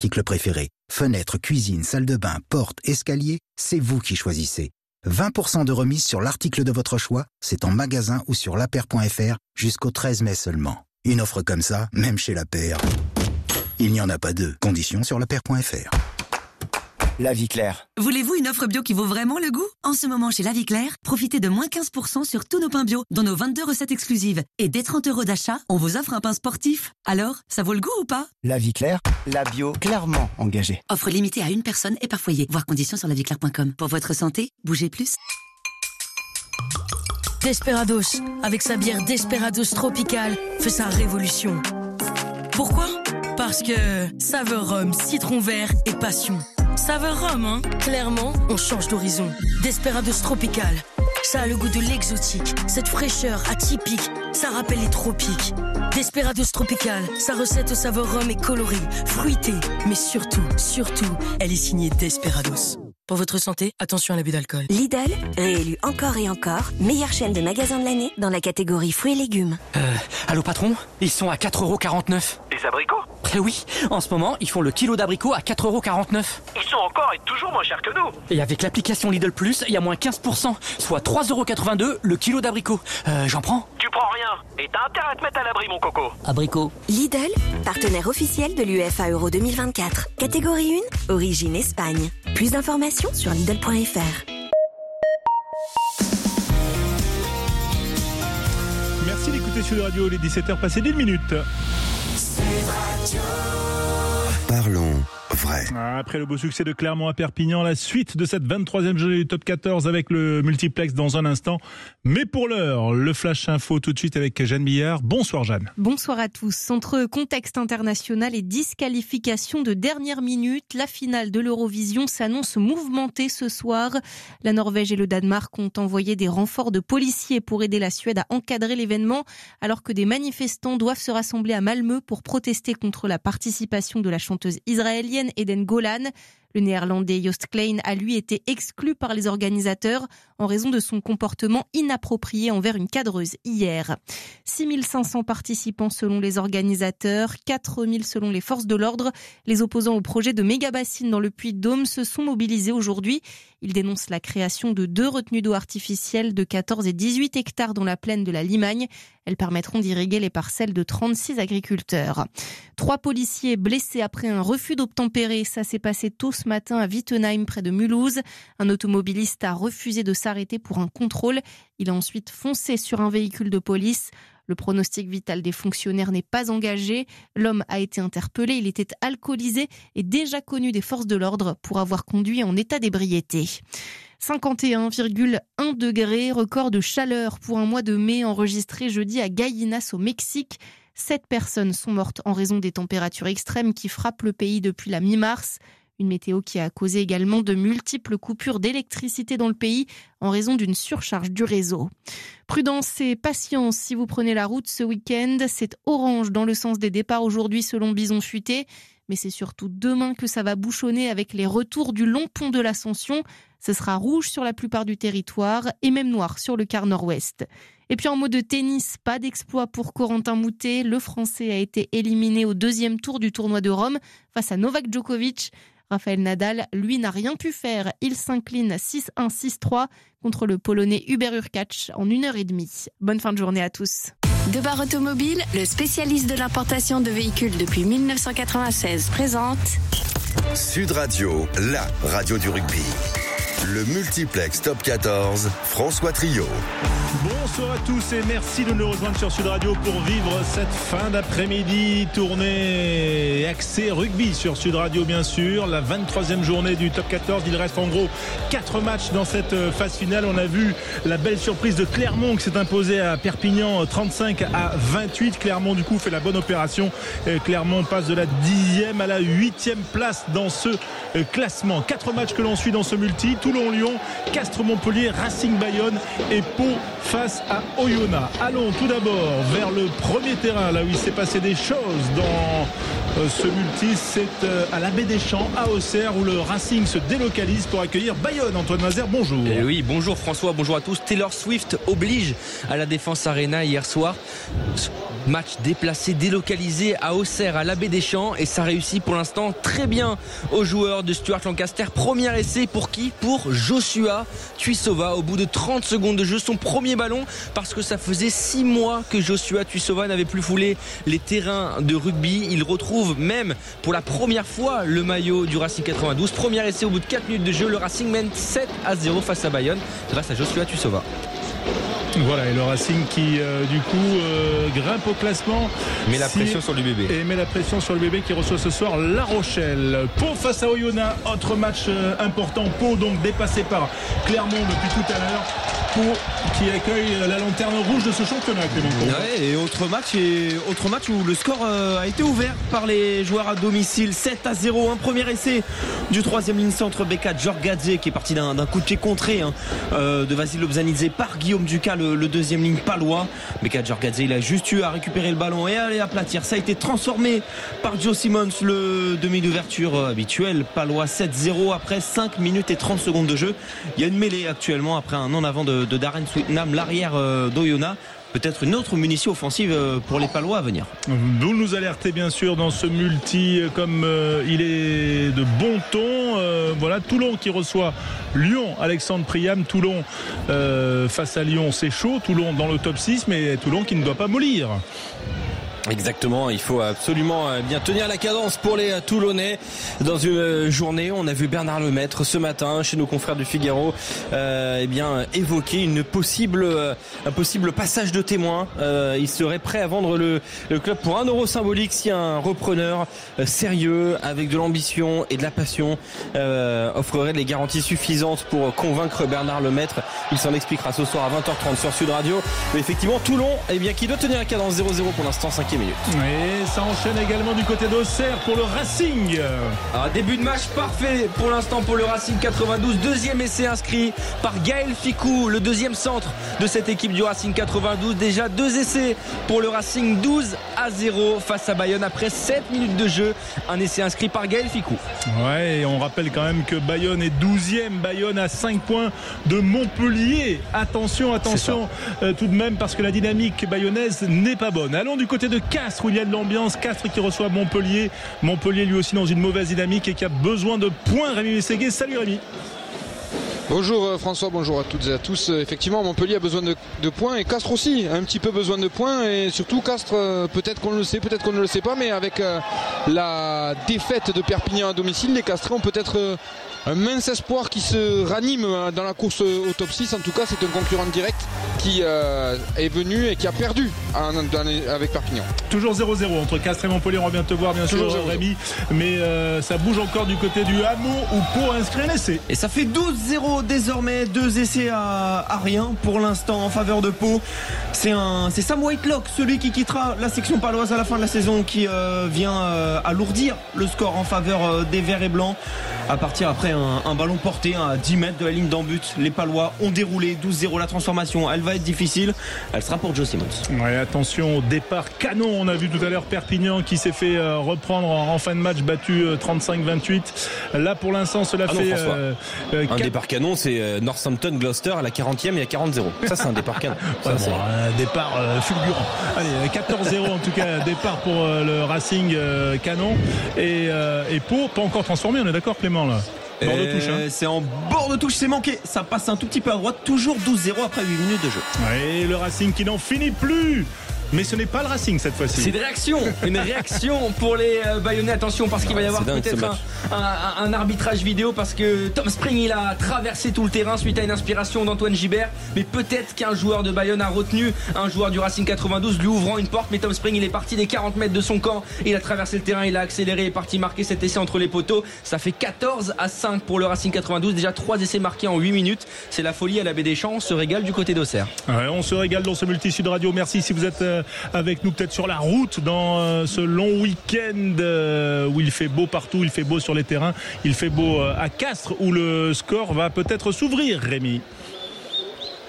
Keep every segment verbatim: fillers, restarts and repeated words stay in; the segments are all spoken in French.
articles préférés. Fenêtres, cuisine, salle de bain, porte, escalier, c'est vous qui choisissez. vingt pour cent de remise sur l'article de votre choix, c'est en magasin ou sur laper point f r jusqu'au treize mai seulement. Une offre comme ça, même chez Laper, il n'y en a pas deux. Conditions sur laper point f r. La Vie Claire. Voulez-vous une offre bio qui vaut vraiment le goût ? En ce moment, chez La Vie Claire, profitez de moins quinze pour cent sur tous nos pains bio, dont nos vingt-deux recettes exclusives. Et dès trente euros d'achat, on vous offre un pain sportif. Alors, ça vaut le goût ou pas ? La Vie Claire, la bio clairement engagée. Offre limitée à une personne et par foyer. Voir conditions sur la vie claire point com. Pour votre santé, bougez plus. Desperados, avec sa bière Desperados Tropical, fait sa révolution. Pourquoi ? Parce que saveur rhum, citron vert et passion. Saveur rhum, hein ? Clairement, on change d'horizon. Desperados Tropical, ça a le goût de l'exotique. Cette fraîcheur atypique, ça rappelle les tropiques. Desperados Tropical, sa recette au saveur rhum est colorée, fruitée, mais surtout, surtout, elle est signée Desperados. Pour votre santé, attention à l'abus d'alcool. Lidl, réélu encore et encore, meilleure chaîne de magasins de l'année dans la catégorie fruits et légumes. Euh, allô patron ? Ils sont à quatre euros quarante-neuf. Les abricots ? Eh oui, en ce moment, ils font le kilo d'abricots à quatre euros quarante-neuf. Ils sont encore et toujours moins chers que nous. Et avec l'application Lidl Plus, il y a moins quinze pour cent, soit trois euros quatre-vingt-deux le kilo d'abricots. Euh, j'en prends ? Tu prends rien. Et t'as intérêt à te mettre à l'abri, mon coco. Abricots. Lidl, partenaire officiel de l'U E F A Euro deux mille vingt-quatre. Catégorie un, origine Espagne. Plus d'informations sur Lidl point f r. Merci d'écouter Sud Radio, les dix-sept heures passées d'une minute. Parlons vrai. Après le beau succès de Clermont à Perpignan, la suite de cette vingt-troisième journée du top quatorze avec le multiplex dans un instant. Mais pour l'heure, le Flash Info tout de suite avec Jeanne Billard. Bonsoir Jeanne. Bonsoir à tous. Entre contexte international et disqualification de dernière minute, la finale de l'Eurovision s'annonce mouvementée ce soir. La Norvège et le Danemark ont envoyé des renforts de policiers pour aider la Suède à encadrer l'événement, alors que des manifestants doivent se rassembler à Malmö pour protester contre la participation de la chanteuse israélienne Eden Golan. Le néerlandais Joost Klein a lui été exclu par les organisateurs en raison de son comportement inapproprié envers une cadreuse hier. six mille cinq cents participants selon les organisateurs, quatre mille selon les forces de l'ordre. Les opposants au projet de méga-bassine dans le Puy-de-Dôme se sont mobilisés aujourd'hui. Ils dénoncent la création de deux retenues d'eau artificielles de quatorze et dix-huit hectares dans la plaine de la Limagne. Elles permettront d'irriguer les parcelles de trente-six agriculteurs. Trois policiers blessés après un refus d'obtempérer. Ça s'est passé tôt ce matin à Wittenheim, près de Mulhouse. Un automobiliste a refusé de s'arrêter pour un contrôle. Il a ensuite foncé sur un véhicule de police. Le pronostic vital des fonctionnaires n'est pas engagé. L'homme a été interpellé. Il était alcoolisé et déjà connu des forces de l'ordre pour avoir conduit en état d'ébriété. cinquante et un virgule un degrés, record de chaleur pour un mois de mai enregistré jeudi à Gallinas au Mexique. Sept personnes sont mortes en raison des températures extrêmes qui frappent le pays depuis la mi-mars. Une météo qui a causé également de multiples coupures d'électricité dans le pays en raison d'une surcharge du réseau. Prudence et patience si vous prenez la route ce week-end. C'est orange dans le sens des départs aujourd'hui selon Bison Futé. Mais c'est surtout demain que ça va bouchonner avec les retours du long pont de l'Ascension. Ce sera rouge sur la plupart du territoire et même noir sur le quart nord-ouest. Et puis en mot de tennis, pas d'exploit pour Corentin Moutet. Le Français a été éliminé au deuxième tour du tournoi de Rome face à Novak Djokovic. Raphaël Nadal, lui, n'a rien pu faire. Il s'incline six un six trois contre le Polonais Hubert Hurkacz en une heure et demie. Bonne fin de journée à tous. Debar Automobile, le spécialiste de l'importation de véhicules depuis mille neuf cent quatre-vingt-seize, présente Sud Radio, la radio du rugby. Le multiplex top quatorze, François Trio. Bonsoir à tous et merci de nous rejoindre sur Sud Radio pour vivre cette fin d'après-midi. Tournée axée rugby sur Sud Radio bien sûr. La vingt-troisième journée du top quatorze. Il reste en gros quatre matchs dans cette phase finale. On a vu la belle surprise de Clermont qui s'est imposé à Perpignan trente-cinq à vingt-huit. Clermont du coup fait la bonne opération. Clermont passe de la dixième à la huitième place dans ce classement. Quatre matchs que l'on suit dans ce multi. Toulon-Lyon, Castres-Montpellier, Racing Bayonne et Pau face à Oyonnax. Allons tout d'abord vers le premier terrain, là où il s'est passé des choses dans ce multi. C'est à la Baie des Champs, à Auxerre, où le Racing se délocalise pour accueillir Bayonne. Antoine Mazer, bonjour. Et oui, bonjour François, bonjour à tous. Taylor Swift oblige à la Défense Arena hier soir. Match déplacé, délocalisé à Auxerre, à l'Abbé des Champs, et ça réussit pour l'instant très bien aux joueurs de Stuart Lancaster. Premier essai pour qui ? Pour Joshua Tuisova. Au bout de trente secondes de jeu, son premier ballon, parce que ça faisait six mois que Joshua Tuisova n'avait plus foulé les terrains de rugby. Il retrouve même pour la première fois le maillot du Racing quatre-vingt-douze. Premier essai au bout de quatre minutes de jeu. Le Racing mène sept à zéro face à Bayonne grâce à Joshua Tuisova. Voilà, et le Racing qui euh, du coup euh, grimpe au classement, met la si... pression sur l'U B B et met la pression sur le B B qui reçoit ce soir La Rochelle. Pau face à Oyonnax, autre match euh, important. Pau donc dépassé par Clermont depuis tout à l'heure. Pau qui accueille la lanterne rouge de ce championnat, Clément. Ouais, et autre match, et autre match où le score euh, a été ouvert par les joueurs à domicile. sept à zéro, un premier essai du troisième ligne centre Beka Djorgadze qui est parti d'un, d'un coup de pied contré hein, euh, de Vasil Lobzanidze par Guillaume Ducas, le, le deuxième ligne palois. Beka Djorgadze, il a juste eu à récupérer le ballon et à aller aplatir. Ça a été transformé par Joe Simmons, le demi d'ouverture habituel palois. Sept zéro après cinq minutes et trente secondes de jeu. Il y a une mêlée actuellement après un en avant de, de Darren Sweetnam, l'arrière euh, d'Oyonnax. Peut-être une autre munition offensive pour les Palois à venir. Vous nous alertez bien sûr dans ce multi comme euh, il est de bon ton. Euh, voilà, Toulon qui reçoit Lyon. Alexandre Priam, Toulon euh, face à Lyon, c'est chaud. Toulon dans le top six, mais Toulon qui ne doit pas mollir. Exactement, il faut absolument bien tenir la cadence pour les Toulonnais dans une journée. On a vu Bernard Lemaître ce matin chez nos confrères du Figaro euh, eh bien évoquer une possible un possible passage de témoin. Euh, il serait prêt à vendre le, le club pour un euro symbolique si un repreneur euh, sérieux avec de l'ambition et de la passion euh, offrerait les garanties suffisantes pour convaincre Bernard Lemaître. Il s'en expliquera ce soir à vingt heures trente sur Sud Radio. Mais effectivement, Toulon, eh bien qui doit tenir la cadence zéro zéro pour l'instant, cinquième minute. Et ça enchaîne également du côté d'Auxerre pour le Racing. Ah, début de match parfait pour l'instant pour le Racing quatre-vingt-douze. Deuxième essai inscrit par Gaël Ficou, le deuxième centre de cette équipe du Racing quatre-vingt-douze. Déjà deux essais pour le Racing, douze à zéro face à Bayonne après sept minutes de jeu. Un essai inscrit par Gaël Ficou. Ouais, et on rappelle quand même que Bayonne est douzième. Bayonne à cinq points de Montpellier. Attention, attention euh, tout de même parce que la dynamique bayonnaise n'est pas bonne. Allons du côté de Castres où il y a de l'ambiance. Castres qui reçoit Montpellier. Montpellier lui aussi dans une mauvaise dynamique et qui a besoin de points. Rémi Mességué, salut Rémi. Bonjour François, bonjour à toutes et à tous. Effectivement, Montpellier a besoin de, de points et Castres aussi a un petit peu besoin de points. Et surtout Castres, peut-être qu'on le sait, peut-être qu'on ne le sait pas, mais avec la défaite de Perpignan à domicile, les Castres ont peut-être un mince espoir qui se ranime dans la course au top six. En tout cas, c'est un concurrent direct qui euh, est venu et qui a perdu en, dans, avec Perpignan. Toujours zéro zéro entre Castres et Montpellier. On revient te voir bien Toujours sûr Rémi. Mais euh, ça bouge encore du côté du Hameau où Pau a inscrit un essai. Et ça fait douze zéro désormais. Deux essais à, à rien pour l'instant en faveur de Pau. C'est, un, c'est Sam Whitelock, celui qui quittera la section paloise à la fin de la saison, qui euh, vient euh, alourdir le score en faveur euh, des Verts et Blancs. À partir après un, un ballon porté à dix mètres de la ligne d'en but, les Palois ont déroulé douze zéro. La transformation, elle va être difficile. Elle sera pour Joe Simmons. Ouais, attention au départ canon. On a vu tout à l'heure Perpignan qui s'est fait euh, reprendre en, en fin de match, battu euh, trente-cinq vingt-huit. Là pour l'instant cela ah fait non, euh, euh, un quatre... départ canon, c'est euh, Northampton Gloucester à la quarantième et à quarante zéro. Ça c'est un départ canon. Ça, ouais, c'est... Bon, un départ euh, fulgurant. Allez, quatorze zéro en tout cas, départ pour euh, le Racing euh, canon. Et, euh, et Pau pas encore transformé, on est d'accord Clément là? Bord de touche, hein. C'est en bord de touche, c'est manqué. Ça passe un tout petit peu à droite, toujours douze zéro après huit minutes de jeu. Et le Racing qui n'en finit plus. Mais ce n'est pas le Racing cette fois-ci. C'est une réaction, une réaction pour les euh, Bayonnais. Attention parce qu'il va y avoir dingue, peut-être un, un, un arbitrage vidéo parce que Tom Spring il a traversé tout le terrain suite à une inspiration d'Antoine Gibert. Mais peut-être qu'un joueur de Bayonne a retenu un joueur du Racing quatre-vingt-douze lui ouvrant une porte. Mais Tom Spring il est parti des quarante mètres de son camp. Il a traversé le terrain, il a accéléré et est parti marquer cet essai entre les poteaux. Ça fait quatorze à cinq pour le Racing quatre-vingt-douze. Déjà trois essais marqués en huit minutes. C'est la folie à la Baie des Champs. On se régale du côté d'Auxerre. Ouais, on se régale dans ce multi Sud Radio. Merci si vous êtes euh, avec nous peut-être sur la route dans euh, ce long week-end euh, où il fait beau partout, il fait beau sur les terrains, il fait beau euh, à Castres où le score va peut-être s'ouvrir, Rémi.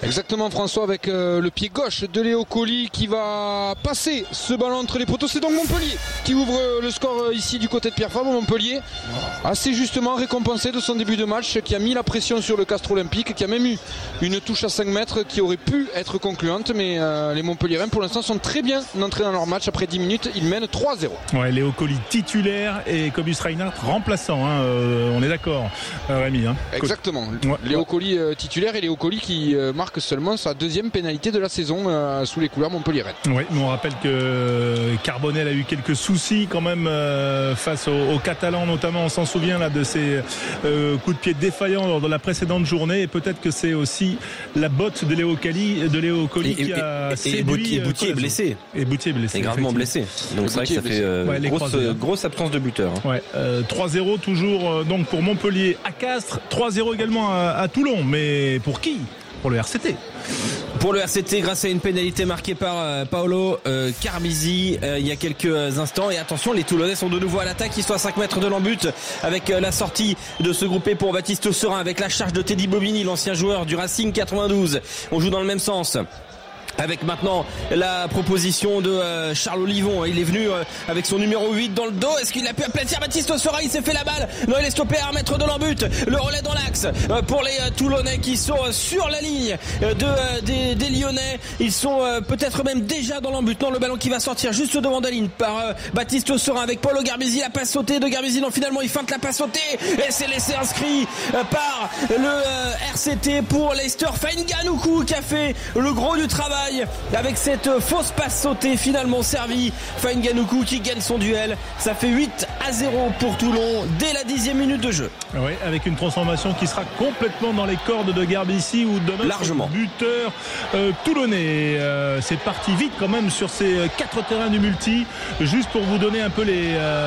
Exactement, François, avec euh, le pied gauche de Léo Colli qui va passer ce ballon entre les poteaux. C'est donc Montpellier qui ouvre euh, le score euh, ici du côté de Pierre Fabre. Montpellier assez justement récompensé de son début de match, qui a mis la pression sur le Castres Olympique, qui a même eu une touche à cinq mètres qui aurait pu être concluante, mais euh, les Montpelliérains pour l'instant sont très bien entrés dans leur match. Après dix minutes, ils mènent trois zéro. Ouais, Léo Colli titulaire et Cobus Reinhardt remplaçant, hein, euh, on est d'accord, euh, Rémi. Hein. Exactement, ouais. Léo Colli euh, titulaire et Léo Colli qui euh, marque seulement sa deuxième pénalité de la saison euh, sous les couleurs montpelliéraines. Oui, mais on rappelle que Carbonel a eu quelques soucis quand même euh, face aux, aux Catalans, notamment on s'en souvient là de ces euh, coups de pied défaillants lors de la précédente journée, et peut-être que c'est aussi la botte de Léo Colli, de Léo Colli qui a et, séduit. Et Boutier est blessé. Et Boutier est blessé. Et gravement blessé. Donc c'est vrai que ça fait euh, ouais, grosse, grosse absence de buteur. Hein. Ouais, euh, trois zéro toujours euh, donc pour Montpellier à Castres, trois zéro également à, à Toulon, mais pour qui ? Pour le R C T. Pour le R C T, grâce à une pénalité marquée par euh, Paolo euh, Carbizi euh, il y a quelques instants. Et attention, les Toulonnais sont de nouveau à l'attaque. Ils sont à cinq mètres de l'embut avec euh, la sortie de ce groupé pour Baptiste Serin, avec la charge de Teddy Bobigny, l'ancien joueur du Racing quatre-vingt-douze. On joue dans le même sens. Avec maintenant la proposition de euh, Charles Olivon. Il est venu euh, avec son numéro huit dans le dos. Est-ce qu'il a pu aplatir Baptiste Serin? Il s'est fait la balle. Non, il est stoppé à un mètre de l'embut. Le relais dans l'axe euh, pour les euh, Toulonnais qui sont euh, sur la ligne euh, de, euh, des, des Lyonnais. Ils sont euh, peut-être même déjà dans l'embut. Non, le ballon qui va sortir juste devant la ligne par euh, Baptiste Serin avec Paulo Garbizi. La passe sautée de Garbizi. Non, finalement il feinte la passe sautée et c'est laissé inscrit euh, par le euh, R C T pour Leicester Fainganoku qui a fait le gros du travail avec cette fausse passe sautée finalement servie. Fainganoku qui gagne son duel. Ça fait huit à zéro pour Toulon dès la dixième minute de jeu. Oui, avec une transformation qui sera complètement dans les cordes de Garbizi ou demain largement buteur euh, toulonnais. Euh, c'est parti vite quand même sur ces quatre terrains du multi. Juste pour vous donner un peu les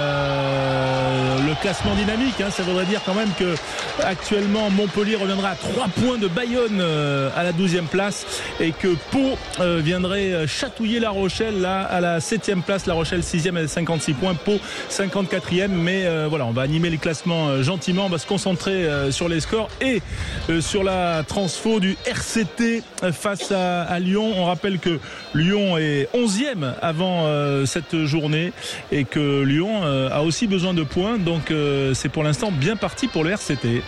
euh, le classement dynamique, hein, ça voudrait dire quand même que actuellement Montpellier reviendra à trois points de Bayonne euh, à la douzième place et que Pau euh, viendrait chatouiller La Rochelle là à la septième place. La Rochelle sixième avec cinquante-six points, Pau cinquante-quatrième. Mais euh, voilà, on va animer les classements euh, gentiment, on va se concentrer euh, sur les scores et euh, sur la transfo du R C T face à, à Lyon. On rappelle que Lyon est onzième avant euh, cette journée et que Lyon euh, a aussi besoin de points, donc euh, c'est pour l'instant bien parti pour le R C T.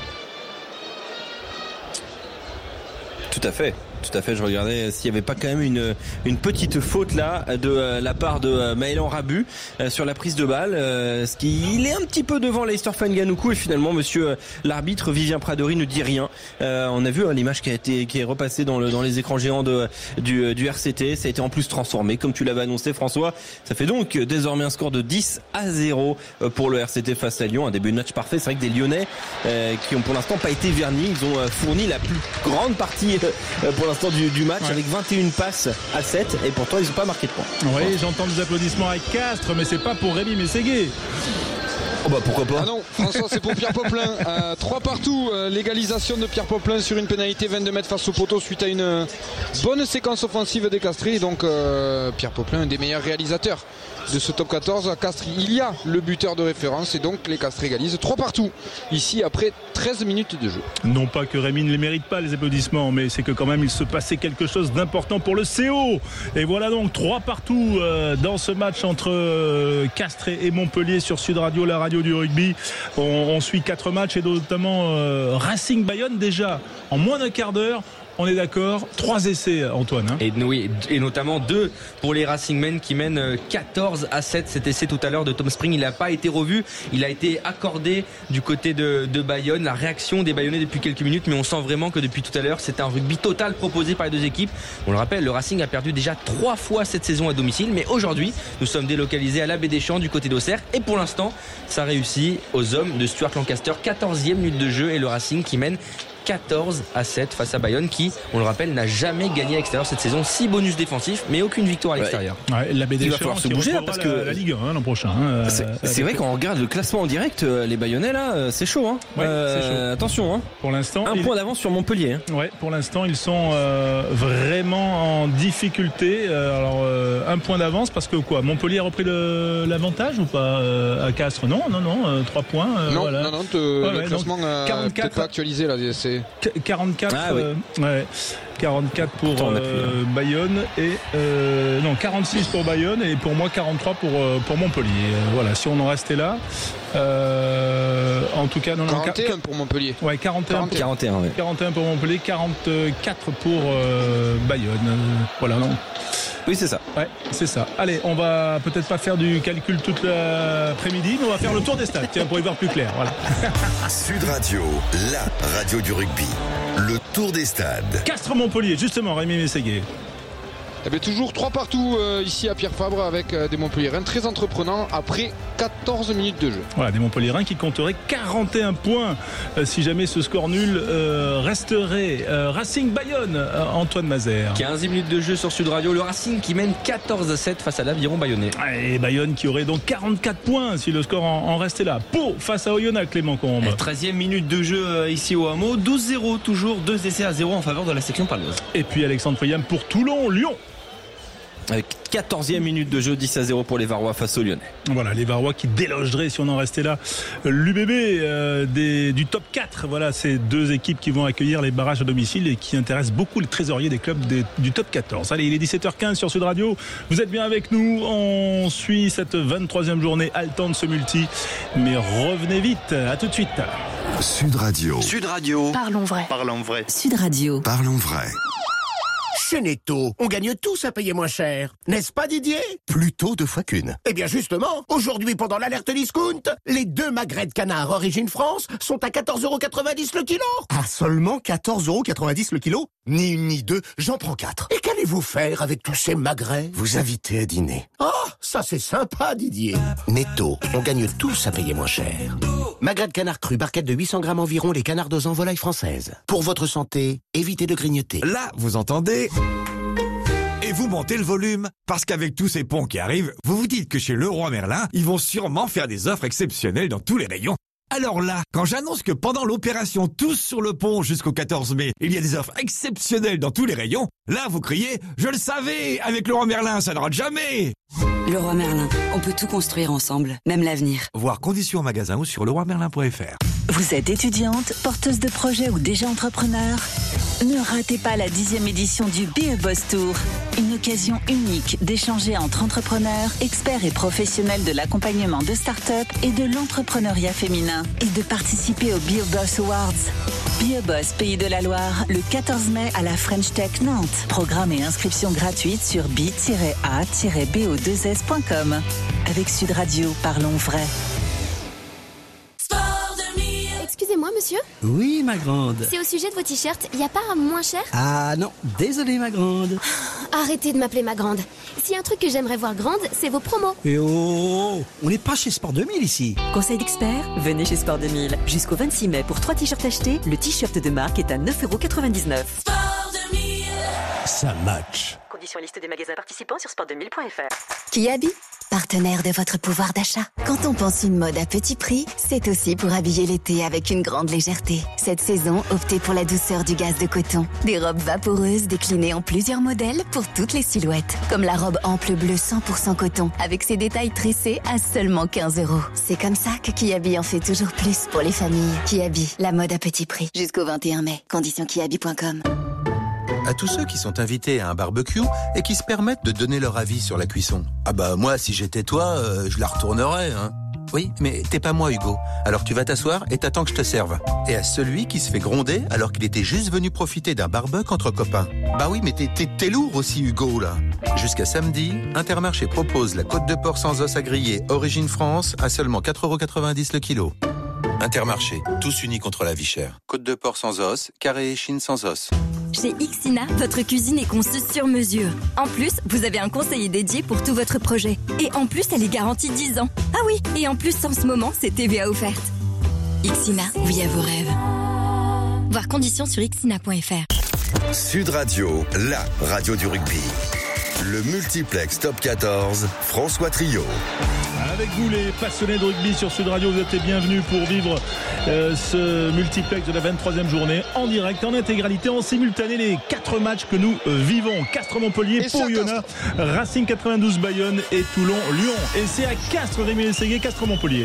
Tout à fait. Tout à fait, je regardais s'il n'y avait pas quand même une, une petite faute là de euh, la part de euh, Maëlan Rabu euh, sur la prise de balle. Euh, ce qui, il est un petit peu devant Leicester Fainganoku et finalement monsieur euh, l'arbitre Vivien Pradery ne dit rien. Euh, on a vu hein, l'image qui a été qui est repassée dans, le, dans les écrans géants de, du, du R C T. Ça a été en plus transformé comme tu l'avais annoncé François. Ça fait donc désormais un score de dix à zéro pour le R C T face à Lyon. Un début de match parfait. C'est vrai que des Lyonnais euh, qui ont pour l'instant pas été vernis. Ils ont euh, fourni la plus grande partie euh, pour l'instant Du, du match ouais. avec vingt et une passes à sept et pourtant ils n'ont pas marqué de points. Oui, j'entends des applaudissements avec Castres, mais c'est pas pour Rémi Mességué. Oh bah pourquoi pas. Ah non, François, c'est pour Pierre Poplin. Euh, trois partout, euh, l'égalisation de Pierre Poplin sur une pénalité vingt-deux mètres face au poteau suite à une euh, bonne séquence offensive des Castrés. Donc euh, Pierre Poplin, un des meilleurs réalisateurs de ce top quatorze. À Castres, il y a le buteur de référence et donc les Castrés égalisent trois partout ici après treize minutes de jeu. Non pas que Rémi ne les mérite pas les applaudissements, mais c'est que quand même il se passait quelque chose d'important pour le C O. Et voilà donc trois partout euh, dans ce match entre euh, Castres et Montpellier sur Sud Radio, la radio du rugby. On, on suit quatre matchs et notamment euh, Racing Bayonne déjà en moins d'un quart d'heure. On est d'accord, trois essais Antoine hein. et, oui, et notamment deux pour les Racingmen qui mènent quatorze à sept. Cet essai tout à l'heure de Tom Spring, il n'a pas été revu, il a été accordé du côté de, de Bayonne. La réaction des Bayonnais depuis quelques minutes, mais on sent vraiment que depuis tout à l'heure c'est un rugby total proposé par les deux équipes. On le rappelle, le Racing a perdu déjà trois fois cette saison à domicile, mais aujourd'hui nous sommes délocalisés à la Baie des Champs du côté d'Auxerre et pour l'instant ça réussit aux hommes de Stuart Lancaster. Quatorzième minute de jeu et le Racing qui mène quatorze à sept face à Bayonne qui, on le rappelle, n'a jamais gagné à l'extérieur cette saison. six bonus défensifs mais aucune victoire à l'extérieur. Ouais, la Baie des Il va falloir se bouger là, parce que la, la Ligue un hein, l'an prochain. Hein, c'est, c'est vrai quand on regarde le classement en direct, les Bayonnais là, c'est chaud. Hein. Ouais, euh, c'est chaud. Attention. Hein. Pour l'instant, un il... point d'avance sur Montpellier. Hein. Ouais, pour l'instant ils sont euh, vraiment en difficulté. Euh, alors euh, un point d'avance parce que quoi, Montpellier a repris le, l'avantage ou pas euh, à Castres? Non, non, non, euh, trois points. Euh, non, voilà. non, non, te, ouais, le ouais, classement n'a peut-être pas actualisé là. C'est c'est... quarante-quatre, ah, oui. euh, ouais, quarante-quatre pour euh, Bayonne et euh, non quarante-six pour Bayonne et pour moi quarante-trois pour euh, pour Montpellier. Euh, voilà, si on en restait là, euh, en tout cas non, non quarante et un pour Montpellier. Ouais, quarante et un, pour, quarante et un, ouais. quarante et un pour Montpellier, quarante-quatre pour euh, Bayonne. Euh, voilà, non. Oui, c'est ça. Ouais, c'est ça. Allez, on va peut-être pas faire du calcul toute l'après-midi, mais on va faire le tour des stades, tiens, pour y voir plus clair. Voilà. Sud Radio, la radio du rugby. Le tour des stades. Castres-Montpellier, justement, Rémi Mességuet. Eh bien, toujours trois partout euh, ici à Pierre Fabre avec euh, des Montpelliérains très entreprenants après quatorze minutes de jeu. Voilà, des Montpelliérains qui compteraient quarante et un points euh, si jamais ce score nul euh, resterait. Euh, Racing Bayonne, euh, Antoine Mazère. quinze minutes de jeu sur Sud Radio. Le Racing qui mène quatorze à sept face à l'Aviron bayonnais. Et Bayonne qui aurait donc quarante-quatre points si le score en, en restait là. Pau face à Oyonnax, Clément Combe. treizième minute de jeu euh, ici au Hameau. douze zéro, toujours deux essais à zéro en faveur de la section paloise. Et puis Alexandre Foyam pour Toulon, Lyon. Avec quatorzième minute de jeu, dix à zéro pour les Varois face aux Lyonnais. Voilà, les Varois qui délogeraient, si on en restait là, l'U B B euh, des, du top quatre. Voilà, ces deux équipes qui vont accueillir les barrages à domicile et qui intéressent beaucoup les trésoriers des clubs des, du top quatorze. Allez, il est dix-sept heures quinze sur Sud Radio. Vous êtes bien avec nous. On suit cette vingt-troisième journée haletante ce multi. Mais revenez vite. À tout de suite. Sud Radio. Sud Radio. Parlons vrai. Parlons vrai. Sud Radio. Parlons vrai. Chez Netto, on gagne tous à payer moins cher. N'est-ce pas, Didier? Plutôt deux fois qu'une. Eh bien justement, aujourd'hui pendant l'alerte discount, les deux magrets de canard Origine France sont à quatorze euros quatre-vingt-dix le kilo. Ah, seulement quatorze euros quatre-vingt-dix le kilo? Ni une ni deux, j'en prends quatre. Et qu'allez-vous faire avec tous ces magrets? Vous inviter à dîner. Oh, ça c'est sympa, Didier. Netto, on gagne tous à payer moins cher. Magret de canard cru, barquette de huit cents grammes environ, les canards en volaille française. Pour votre santé, évitez de grignoter. Là, vous entendez? Et vous montez le volume, parce qu'avec tous ces ponts qui arrivent, vous vous dites que chez Leroy Merlin, ils vont sûrement faire des offres exceptionnelles dans tous les rayons. Alors là, quand j'annonce que pendant l'opération Tous sur le pont jusqu'au quatorze mai, il y a des offres exceptionnelles dans tous les rayons, là vous criez « Je le savais, avec Leroy Merlin, ça ne rate jamais !» Leroy Merlin, on peut tout construire ensemble, même l'avenir. Voir conditions en magasin ou sur leroy merlin point f r. Vous êtes étudiante, porteuse de projet ou déjà entrepreneur? Ne ratez pas la dixième édition du Be a Boss Tour. Une occasion unique d'échanger entre entrepreneurs, experts et professionnels de l'accompagnement de start-up et de l'entrepreneuriat féminin. Et de participer au Be a Boss Awards. Be a Boss Pays de la Loire, le quatorze mai à la French Tech Nantes. Programme et inscription gratuite sur b a b o deux s point com. Avec Sud Radio, parlons vrai. Excusez-moi, monsieur? Oui, ma grande. C'est au sujet de vos t-shirts, il n'y a pas un moins cher? Ah non, désolé, ma grande. Arrêtez de m'appeler ma grande. S'il y a un truc que j'aimerais voir grande, c'est vos promos. Et oh, on n'est pas chez Sport deux mille ici. Conseil d'expert, venez chez Sport deux mille. Jusqu'au vingt-six mai, pour trois t-shirts achetés, le t-shirt de marque est à neuf euros quatre-vingt-dix-neuf. Sport deux mille. Ça match. Conditions liste des magasins participants sur sport deux mille point f r. Kiabi, partenaire de votre pouvoir d'achat. Quand on pense une mode à petit prix, c'est aussi pour habiller l'été avec une grande légèreté. Cette saison, optez pour la douceur du gaze de coton. Des robes vaporeuses déclinées en plusieurs modèles pour toutes les silhouettes. Comme la robe ample bleue cent pour cent coton, avec ses détails tressés à seulement quinze euros. C'est comme ça que Kiabi en fait toujours plus pour les familles. Kiabi, la mode à petit prix. Jusqu'au vingt et un mai. Conditions kiabi point com. À tous ceux qui sont invités à un barbecue et qui se permettent de donner leur avis sur la cuisson. Ah bah moi, si j'étais toi, euh, je la retournerais, hein. Oui, mais t'es pas moi, Hugo. Alors tu vas t'asseoir et t'attends que je te serve. Et à celui qui se fait gronder alors qu'il était juste venu profiter d'un barbecue entre copains. Bah oui, mais t'es, t'es, t'es lourd aussi, Hugo, là. Jusqu'à samedi, Intermarché propose la côte de porc sans os à griller Origine France à seulement quatre euros quatre-vingt-dix le kilo. Intermarché, tous unis contre la vie chère. Côte de porc sans os, carré et chine sans os. Chez Ixina, votre cuisine est conçue sur mesure. En plus, vous avez un conseiller dédié pour tout votre projet. Et en plus, elle est garantie dix ans. Ah oui, et en plus, en ce moment, c'est T V A offerte. Ixina, oui à vos rêves. Voir conditions sur ixina point f r. Sud Radio, la radio du rugby. Le multiplex Top quatorze, François Trio. Avec vous les passionnés de rugby sur Sud Radio, vous êtes les bienvenus pour vivre euh, ce multiplex de la vingt-troisième journée en direct, en intégralité, en simultané, les quatre matchs que nous euh, vivons. Castres-Montpellier, Pau-Oyonnax, Racing quatre-vingt-douze Bayonne et Toulon-Lyon. Et c'est à Castres, Rémi Lességué, Castres-Montpellier.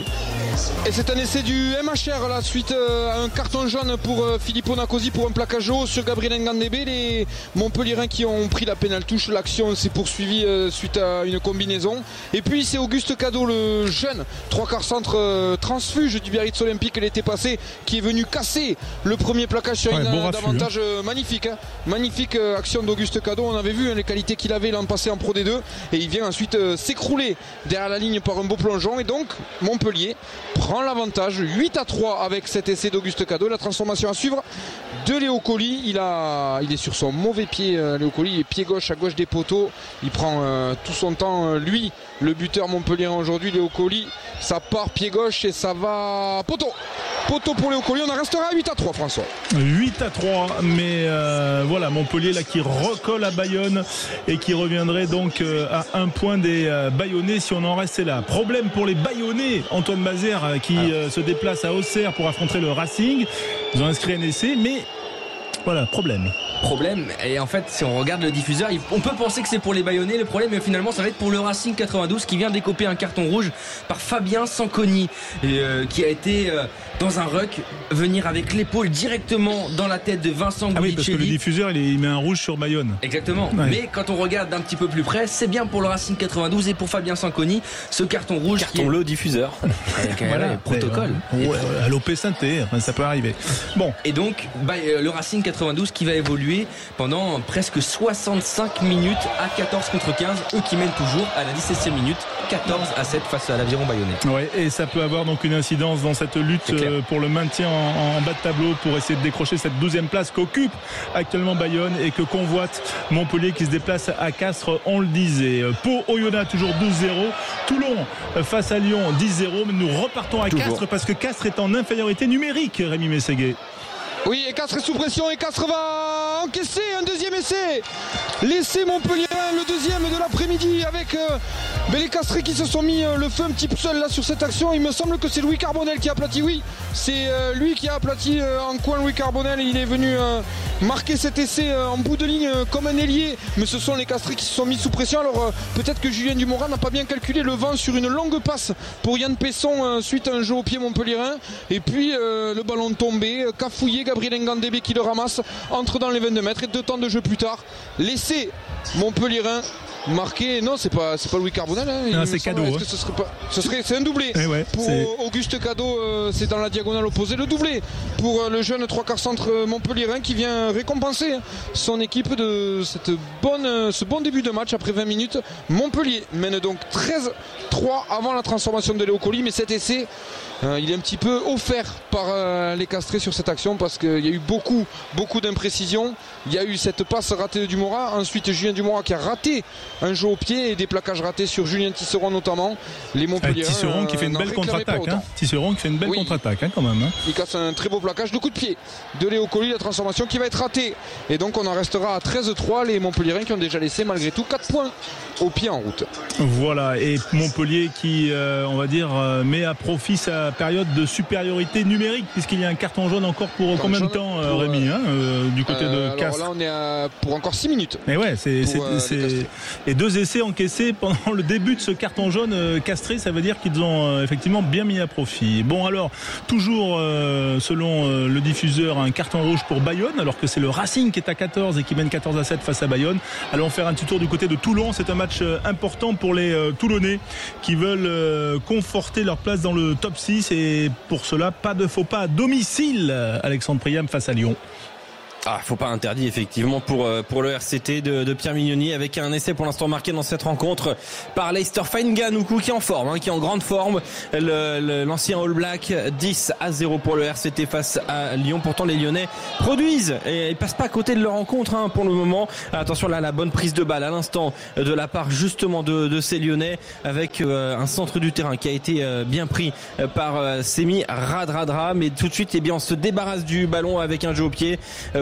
Et c'est un essai du M H R là, suite à un carton jaune pour Filippo Nacosi pour un plaquage haut sur Gabriel Ngandébé. Les Montpellierins qui ont pris la pénale touche. L'action s'est poursuivie suite à une combinaison. Et puis c'est Auguste Cadeau, le jeune trois quarts centre transfuge du Biarritz Olympique l'été passé, qui est venu casser le premier plaquage sur ouais, un avantage hein. magnifique. Hein. Magnifique action d'Auguste Cadeau. On avait vu hein, les qualités qu'il avait l'an passé en Pro D deux. Et il vient ensuite euh, s'écrouler derrière la ligne par un beau plongeon. Et donc Montpellier prend l'avantage huit à trois avec cet essai d'Auguste Cadeau. La transformation à suivre de Léo Colli. Il, a, il est sur son mauvais pied, euh, Léo Colli. Il est pied gauche à gauche des poteaux. Il prend euh, tout son temps, euh, lui, le buteur montpellierin aujourd'hui, Léo Colli. Ça part pied gauche et ça va poteau. Poteau pour Léo Colli. On en restera à huit à trois, François. huit à trois, mais euh, voilà, Montpellier là qui recolle à Bayonne et qui reviendrait donc euh, à un point des euh, Bayonnais si on en restait là. Problème pour les Bayonnais, Antoine Mazère euh, qui euh, se déplace à Auxerre pour affronter le Racing. Ils ont inscrit un essai, mais voilà, problème. Problème, et en fait si on regarde le diffuseur, on peut penser que c'est pour les Bayonnais, le problème, mais finalement ça va être pour le Racing quatre-vingt-douze qui vient d'écoper un carton rouge par Fabien Sanconi, euh, qui a été euh, dans un ruck, venir avec l'épaule directement dans la tête de Vincent Guidicelli. Ah oui, parce que le diffuseur il, est, il met un rouge sur Bayonne. Exactement, ouais. Mais quand on regarde d'un petit peu plus près, c'est bien pour le Racing quatre-vingt-douze et pour Fabien Sanconi, ce carton rouge. Carton qui bleu diffuseur. Avec voilà, un protocole. Ouais, ouais, à l'O P synthé, ça peut arriver. Bon. Et donc, bah, le Racing quatre-vingt-douze qui va évoluer pendant presque soixante-cinq minutes à quatorze contre quinze, eux qui mènent toujours à la dix-septième minute, quatorze à sept face à l'Aviron Bayonnais. Ouais, et ça peut avoir donc une incidence dans cette lutte pour le maintien en, en bas de tableau, pour essayer de décrocher cette douzième place qu'occupe actuellement Bayonne et que convoite Montpellier qui se déplace à Castres, on le disait. Pau Oyonnax toujours douze zéro, Toulon face à Lyon dix zéro, mais nous repartons à toujours. Castres parce que Castres est en infériorité numérique, Rémi Mességuet. Oui, et Castres est sous pression et Castres va encaisser un deuxième essai. L'essai Montpellier, le deuxième de l'après-midi avec euh, les Castrés qui se sont mis euh, le feu un petit peu seul là sur cette action. Il me semble que c'est Louis Carbonel qui a aplati. Oui, c'est euh, lui qui a aplati euh, en coin Louis Carbonel. Il est venu euh, marquer cet essai euh, en bout de ligne euh, comme un ailier. Mais ce sont les Castrés qui se sont mis sous pression. Alors euh, peut-être que Julien Dumorat n'a pas bien calculé le vent sur une longue passe pour Yann Pesson euh, suite à un jeu au pied montpellierin. Et puis euh, le ballon tombé, euh, cafouillé. Gabriel Ngandébé qui le ramasse, entre dans les vingt-deux mètres et deux temps de jeu plus tard, l'essai montpellierin marqué. Non, c'est pas c'est pas Louis Carbonel hein, non, c'est Cadeau hein. ce serait pas, ce serait c'est un doublé eh ouais, pour c'est... Auguste Cadeau, euh, c'est dans la diagonale opposée, le doublé pour euh, le jeune trois quarts centre euh, montpellierin qui vient récompenser son équipe de cette bonne, euh, ce bon début de match après vingt minutes. Montpellier mène donc treize trois avant la transformation de Léo Colli, mais cet essai Euh, il est un petit peu offert par euh, les Castrés sur cette action parce qu'il y a eu beaucoup, beaucoup d'imprécisions. Il y a eu cette passe ratée de Dumorat. Ensuite, Julien Dumorat qui a raté un jeu au pied et des plaquages ratés sur Julien Tisserand notamment. Les Montpellier. Euh, Tisserand qui fait une belle contre-attaque. Hein. Tisserand qui fait une belle oui. contre-attaque hein, quand même. Hein. Il casse un très beau plaquage de coup de pied de Léo Colli. La transformation qui va être ratée. Et donc on en restera à treize trois. Les Montpelliérains qui ont déjà laissé malgré tout quatre points au pied en route. Voilà. Et Montpellier qui, euh, on va dire, euh, met à profit sa période de supériorité numérique puisqu'il y a un carton jaune encore pour carton combien de temps euh, Rémi hein, euh, du côté euh, de Castres. Alors là on est à, pour encore six minutes. Et ouais, c'est, c'est, euh, c'est et deux essais encaissés pendant le début de ce carton jaune euh, castré, ça veut dire qu'ils ont euh, effectivement bien mis à profit. Bon alors toujours euh, selon euh, le diffuseur un carton rouge pour Bayonne alors que c'est le Racing qui est à quatorze et qui mène quatorze à sept face à Bayonne. Allons faire un petit tour du côté de Toulon. C'est un match euh, important pour les euh, Toulonnais qui veulent euh, conforter leur place dans le top six et Et pour cela, pas de faux pas à domicile, Alexandre Priam face à Lyon. Ah, faut pas interdit effectivement pour pour le R C T de, de Pierre Mignoni avec un essai pour l'instant marqué dans cette rencontre par Leicester Fainga'Nuku qui est en forme, hein, qui est en grande forme. Le, le, l'ancien All Black dix à zéro pour le R C T face à Lyon. Pourtant les Lyonnais produisent et ils passent pas à côté de leur rencontre hein, pour le moment. Attention là, la bonne prise de balle à l'instant de la part justement de, de ces Lyonnais avec euh, un centre du terrain qui a été euh, bien pris euh, par euh, Semi Radradra, mais tout de suite eh bien on se débarrasse du ballon avec un jeu au pied. Euh,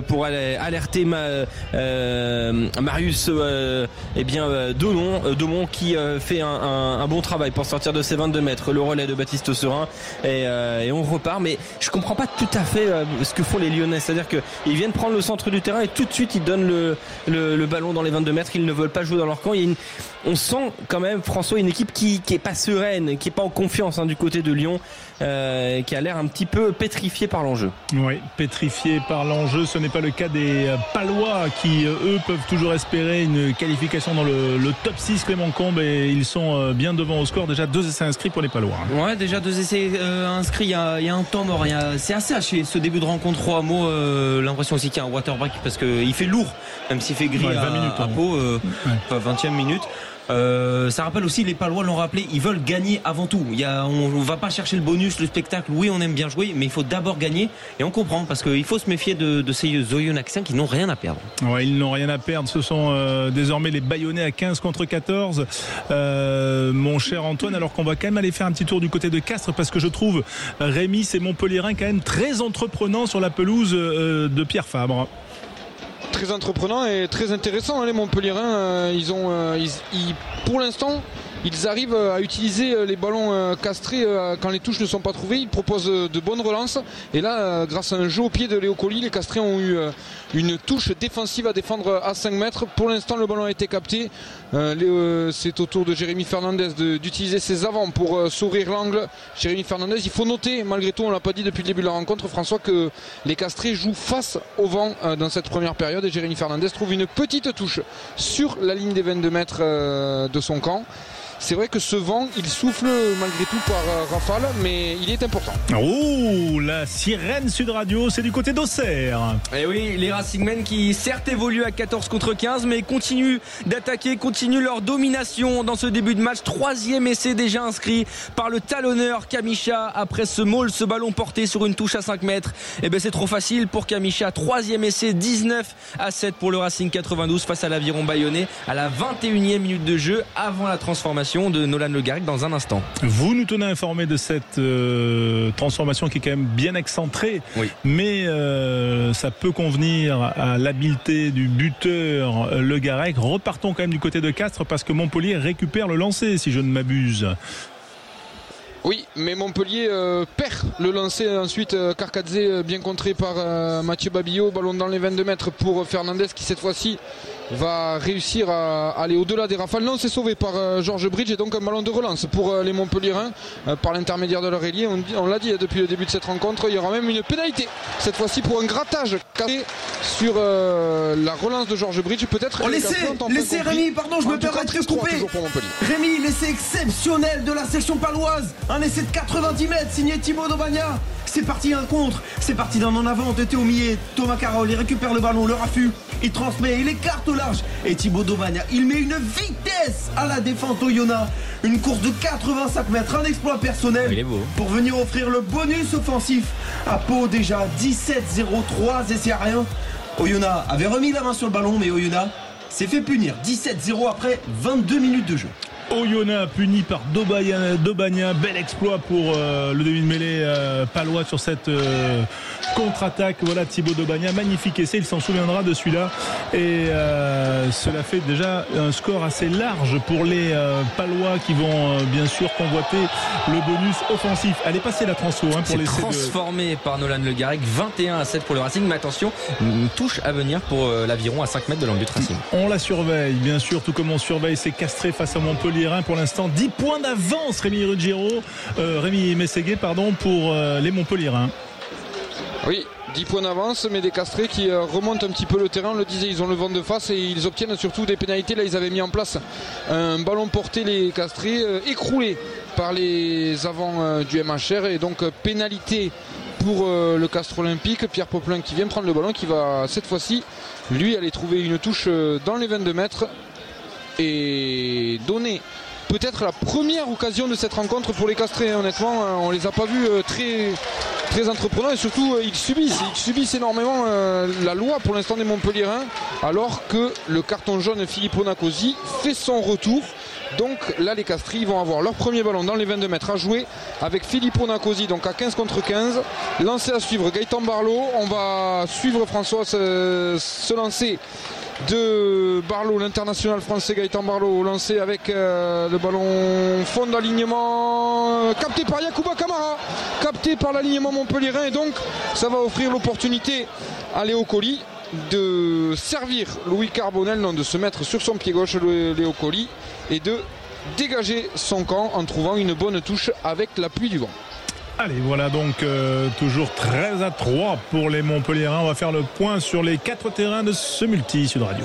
pour aller alerter ma, euh, Marius euh, eh bien euh, Domont, euh, Domont qui euh, fait un, un, un bon travail pour sortir de ses vingt-deux mètres. Le relais de Baptiste Serin et, euh, et on repart. Mais je comprends pas tout à fait euh, ce que font les Lyonnais, c'est-à-dire qu'ils viennent prendre le centre du terrain et tout de suite ils donnent le, le, le ballon dans les vingt-deux mètres. Ils ne veulent pas jouer dans leur camp. Il y a une, on sent quand même, François, une équipe qui qui est pas sereine, qui est pas en confiance hein, du côté de Lyon, euh, qui a l'air un petit peu pétrifié par l'enjeu. Oui, pétrifié par l'enjeu. Ce n'est pas le cas des Palois qui, eux, peuvent toujours espérer une qualification dans le, le top six. Clément Combe, et ils sont bien devant au score. Déjà deux essais inscrits pour les Palois. Ouais, déjà deux essais euh, inscrits. Il y, a, il y a un temps mort. Il y a, c'est assez haché ce début de rencontre. Trois mots. Euh, l'impression aussi qu'il y a un water break parce qu'il fait lourd, même s'il fait gris ouais, à, minutes, à Pau. Euh, ouais. vingtième minute. Euh, ça rappelle aussi, les Palois l'ont rappelé, ils veulent gagner avant tout. Il y a, on ne va pas chercher le bonus, le spectacle. Oui, on aime bien jouer, mais il faut d'abord gagner. Et on comprend, parce qu'il faut se méfier de, de ces Oyonnaxiens qui n'ont rien à perdre. Ouais, ils n'ont rien à perdre. Ce sont euh, désormais les Bayonnais à quinze contre quatorze. Euh, mon cher Antoine, alors qu'on va quand même aller faire un petit tour du côté de Castres, parce que je trouve Rémi, c'est Montpellierin quand même très entreprenant sur la pelouse euh, de Pierre Fabre. Très entreprenant et très intéressant hein, les Montpellierins. Euh, ils ont, euh, ils, ils, pour l'instant, ils arrivent à utiliser les ballons euh, castrés euh, quand les touches ne sont pas trouvées. Ils proposent de bonnes relances. Et là, euh, grâce à un jeu au pied de Léo Colli, les castrés ont eu euh, une touche défensive à défendre à cinq mètres. Pour l'instant, le ballon a été capté. Euh, les, euh, c'est au tour de Jérémy Fernandez de, d'utiliser ses avants pour euh, s'ouvrir l'angle. Jérémy Fernandez, il faut noter, malgré tout, on l'a pas dit depuis le début de la rencontre, François, que les castrés jouent face au vent euh, dans cette première période. Et Jérémy Fernandez trouve une petite touche sur la ligne des vingt-deux mètres euh, de son camp. C'est vrai que ce vent, il souffle malgré tout par euh, rafale, mais il est important. Oh, la sirène Sud Radio, c'est du côté d'Auxerre. Et oui, les Racingmen qui certes évoluent à quatorze contre quinze, mais continuent d'attaquer, continuent leur domination dans ce début de match. Troisième essai déjà inscrit par le talonneur Kamisha après ce maul, ce ballon porté sur une touche à cinq mètres. Et bien c'est trop facile pour Kamisha. Troisième essai, dix-neuf à sept pour le Racing quatre-vingt-douze face à l'Aviron Bayonnais à la vingt et unième minute de jeu avant la transformation de Nolan Le Garec dans un instant. Vous nous tenez informés de cette euh, transformation qui est quand même bien excentrée, oui. mais euh, ça peut convenir à l'habileté du buteur Le Garec. Repartons quand même du côté de Castres parce que Montpellier récupère le lancer, si je ne m'abuse. Oui, mais Montpellier euh, perd le lancer. Ensuite, euh, Carcadze euh, bien contré par euh, Mathieu Babillot. Ballon dans les vingt-deux mètres pour Fernandez qui cette fois-ci va réussir à aller au-delà des rafales. Non, c'est sauvé par euh, Georges Bridge et donc un ballon de relance pour euh, les Montpellierins euh, par l'intermédiaire de leur ailier. On, on l'a dit depuis le début de cette rencontre, il y aura même une pénalité cette fois-ci pour un grattage sur euh, la relance de Georges Bridge. Peut-être. Oh, laissez, laissez Rémi, pardon, je en me permets de couper. Rémi, l'essai exceptionnel de la section paloise. Un essai de quatre-vingt-dix mètres signé Thibaut Daubagna. C'est parti un contre, c'est parti d'un en avant. Tété au milieu, Thomas Carole, il récupère le ballon, le raffut, il transmet, il écarte au large. Et Thibaut Daubagna, il met une vitesse à la défense Oyonnax. Une course de quatre-vingt-cinq mètres, un exploit personnel il est beau. Pour venir offrir le bonus offensif à Pau. Déjà dix-sept zéro, trois essais à rien. Oyonnax avait remis la main sur le ballon, mais Oyonnax s'est fait punir. dix-sept zéro après vingt-deux minutes de jeu. Oyonnax puni par Daubagna. Bel exploit pour euh, le demi de mêlée euh, palois sur cette euh, contre-attaque. Voilà Thibaut Daubagna, magnifique essai, il s'en souviendra de celui-là. Et euh, cela fait déjà un score assez large pour les euh, Palois qui vont euh, bien sûr convoiter le bonus offensif. Allez passer la transfo hein, pour les transformé de... par Nolan Le Garec, vingt et un à sept pour le Racing. Mais attention, une touche à venir pour euh, l'Aviron à cinq mètres de l'embut Racing. On la surveille, bien sûr, tout comme on surveille ces castrés face à Montpellier. Pour l'instant, dix points d'avance, Rémi Ruggiero, euh, Rémi Mességuet, pardon, pour euh, les Montpellierins. Oui, dix points d'avance, mais des castrés qui euh, remontent un petit peu le terrain. On le disait, ils ont le vent de face et ils obtiennent surtout des pénalités. Là, ils avaient mis en place un ballon porté, les castrés, euh, écroulé par les avants euh, du M H R. Et donc, euh, pénalité pour euh, le Castres Olympique. Pierre Poplin qui vient prendre le ballon, qui va cette fois-ci, lui, aller trouver une touche euh, dans les vingt-deux mètres. Et donner peut-être la première occasion de cette rencontre pour les castrés. Honnêtement, on les a pas vus très, très entreprenants et surtout ils subissent, ils subissent énormément la loi pour l'instant des Montpellierins, alors que le carton jaune Filippo Nacosi fait son retour. Donc là les Castries vont avoir leur premier ballon dans les vingt-deux mètres à jouer avec Filippo Nacosi, donc à quinze contre quinze. Lancé à suivre Gaëtan Barlow. On va suivre François ce, ce lancer de Barlow, l'international français Gaëtan Barlow, lancé avec euh, le ballon fond d'alignement, capté par Yacouba Camara, capté par l'alignement montpelliérain, et donc ça va offrir l'opportunité à Léo Colli de servir Louis Carbonel, non, de se mettre sur son pied gauche, Léo Colli, et de dégager son camp en trouvant une bonne touche avec l'appui du vent. Allez, voilà donc euh, toujours treize à trois pour les Montpelliérains. On va faire le point sur les quatre terrains de ce multi Sud Radio.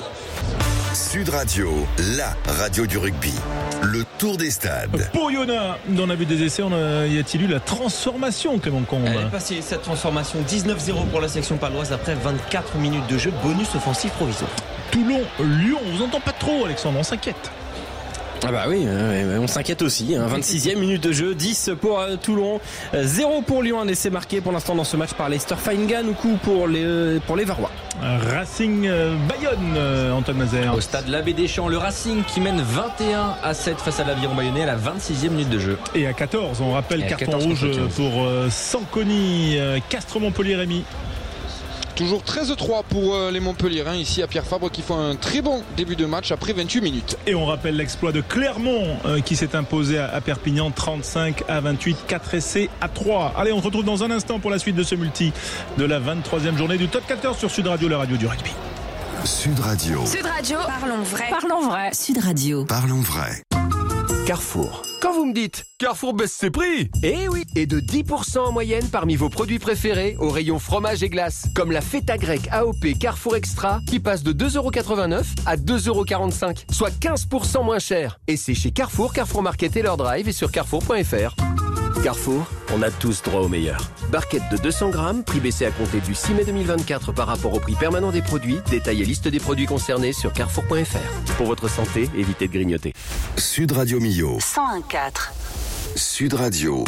Sud Radio, la radio du rugby. Le tour des stades. Pour Oyonnax, on a vu des essais, on a, y a-t-il eu la transformation, Clément Combe? Elle est passée, cette transformation, dix-neuf zéro pour la section paloise après vingt-quatre minutes de jeu, bonus offensif provisoire. Toulon, Lyon, on vous entend pas trop, Alexandre, on s'inquiète. Ah bah oui, on s'inquiète aussi. Hein. vingt-sixième minute de jeu, dix pour euh, Toulon, zéro pour Lyon. Un essai marqué pour l'instant dans ce match par Leicester Feingan, ou coup pour les, euh, pour les Varois. Racing euh, Bayonne, euh, Antoine Nazaire. Au stade L'Abbé Deschamps, le Racing qui mène vingt et un à sept face à l'Aviron Bayonnais à la vingt-sixième minute de jeu. Et à quatorze, on rappelle et carton rouge pour euh, Sanconi, euh, Castres Montpellier Rémy. Toujours treize à trois pour les Montpelliérains ici à Pierre Fabre qui font un très bon début de match après vingt-huit minutes. Et on rappelle l'exploit de Clermont euh, qui s'est imposé à, à Perpignan trente-cinq à vingt-huit, quatre essais à trois. Allez, on se retrouve dans un instant pour la suite de ce multi de la vingt-troisième journée du Top quatorze sur Sud Radio, la radio du rugby. Sud Radio. Sud Radio, parlons vrai. Parlons vrai. Sud Radio. Parlons vrai. Carrefour. Quand vous me dites Carrefour baisse ses prix, eh oui, et de dix pour cent en moyenne parmi vos produits préférés au rayon fromage et glace, comme la feta grecque A O P Carrefour Extra qui passe de deux euros quatre-vingt-neuf à deux euros quarante-cinq, soit quinze pour cent moins cher. Et c'est chez Carrefour, Carrefour Market et leur drive et sur carrefour point f r. Carrefour, on a tous droit au meilleur. Barquette de deux cents grammes, prix baissé à compter du six mai deux mille vingt-quatre par rapport au prix permanent des produits. Détail et liste des produits concernés sur carrefour point f r. Pour votre santé, évitez de grignoter. Sud Radio Millau. cent un virgule quatre. Sud Radio.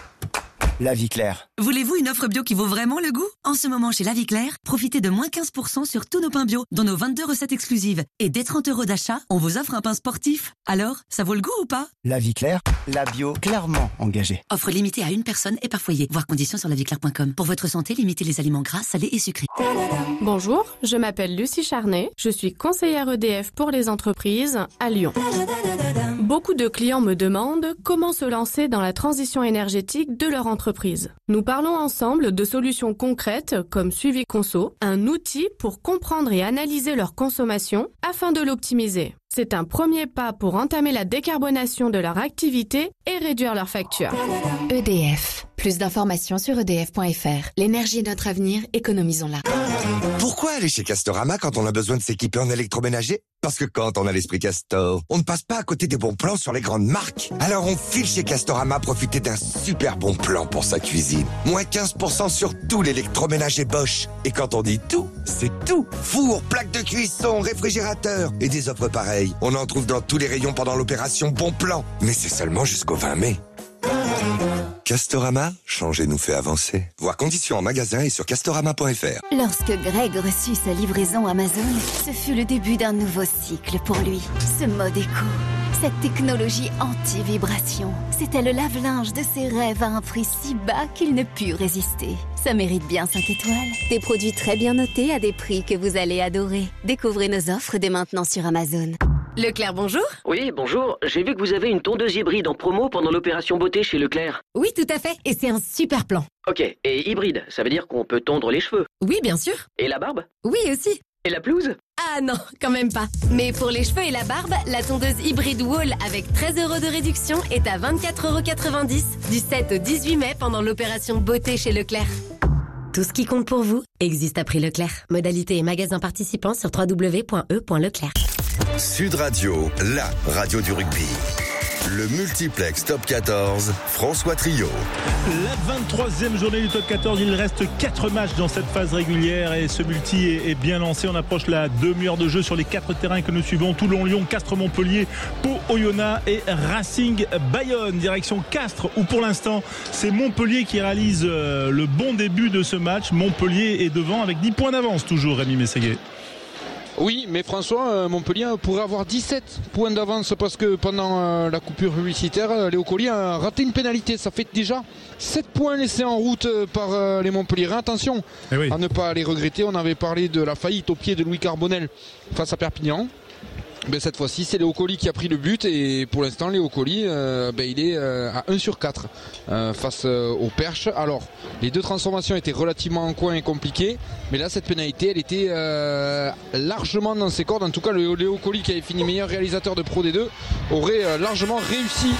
La Vie Claire. Voulez-vous une offre bio qui vaut vraiment le goût? En ce moment, chez La Vie Claire, profitez de moins quinze pour cent sur tous nos pains bio, dont nos vingt-deux recettes exclusives. Et dès trente euros d'achat, on vous offre un pain sportif. Alors, ça vaut le goût ou pas? La Vie Claire, la bio clairement engagée. Offre limitée à une personne et par foyer. Voir conditions sur la vie claire point com. Pour votre santé, limitez les aliments gras, salés et sucrés. Bonjour, je m'appelle Lucie Charnet. Je suis conseillère E D F pour les entreprises à Lyon. Beaucoup de clients me demandent comment se lancer dans la transition énergétique de leur entreprise. Nous parlons ensemble de solutions concrètes comme Suivi Conso, un outil pour comprendre et analyser leur consommation afin de l'optimiser. C'est un premier pas pour entamer la décarbonation de leur activité et réduire leurs factures. E D F. Plus d'informations sur e d f point f r. L'énergie est notre avenir, économisons-la. Pourquoi aller chez Castorama quand on a besoin de s'équiper en électroménager? Parce que quand on a l'esprit Castor, on ne passe pas à côté des bons plans sur les grandes marques. Alors on file chez Castorama profiter d'un super bon plan pour sa cuisine. Moins quinze pour cent sur tout l'électroménager Bosch. Et quand on dit tout, c'est tout. Four, plaque de cuisson, réfrigérateur et des offres pareilles. On en trouve dans tous les rayons pendant l'opération Bon Plan. Mais c'est seulement jusqu'au vingt mai. Castorama, changer nous fait avancer. Voir conditions en magasin et sur castorama point f r. Lorsque Greg reçut sa livraison Amazon, ce fut le début d'un nouveau cycle pour lui. Ce mode éco, cette technologie anti-vibration, c'était le lave-linge de ses rêves à un prix si bas qu'il ne put résister. Ça mérite bien cinq étoiles. Des produits très bien notés à des prix que vous allez adorer. Découvrez nos offres dès maintenant sur Amazon. Leclerc, bonjour. Oui, bonjour. J'ai vu que vous avez une tondeuse hybride en promo pendant l'opération beauté chez Leclerc. Oui, tout à fait. Et c'est un super plan. Ok. Et hybride, ça veut dire qu'on peut tondre les cheveux? Oui, bien sûr. Et la barbe? Oui, aussi. Et la pelouse? Ah non, quand même pas. Mais pour les cheveux et la barbe, la tondeuse hybride Wall avec treize euros de réduction est à vingt-quatre euros quatre-vingt-dix du sept au dix-huit mai pendant l'opération beauté chez Leclerc. Tout ce qui compte pour vous existe à prix Leclerc. Modalité et magasin participants sur w w w point e point leclerc. Sud Radio, la radio du rugby. Le multiplex Top quatorze, François Trio. La vingt-troisième journée du Top quatorze, il reste quatre matchs dans cette phase régulière et ce multi est, est bien lancé. On approche la demi-heure de jeu sur les quatre terrains que nous suivons. Toulon, Lyon, Castres, Montpellier, Pau, Oyonnax et Racing Bayonne. Direction Castres où pour l'instant c'est Montpellier qui réalise le bon début de ce match. Montpellier est devant avec dix points d'avance toujours, Rémi Mességuet. Oui, mais François, euh, Montpellier pourrait avoir dix-sept points d'avance parce que pendant euh, la coupure publicitaire, euh, Léo Colli a raté une pénalité. Ça fait déjà sept points laissés en route euh, par euh, les Montpelliérains. Attention eh oui. à ne pas les regretter. On avait parlé de la faillite au pied de Louis Carbonel face à Perpignan. Ben, cette fois-ci, c'est Léo Colli qui a pris le but et pour l'instant, Léo Colli, euh, ben, il est euh, à un sur quatre euh, face euh, au Perche. Alors, les deux transformations étaient relativement en coin et compliquées, mais là, cette pénalité, elle était euh, largement dans ses cordes. En tout cas, le Léo Colli, qui avait fini meilleur réalisateur de Pro D deux, aurait euh, largement réussi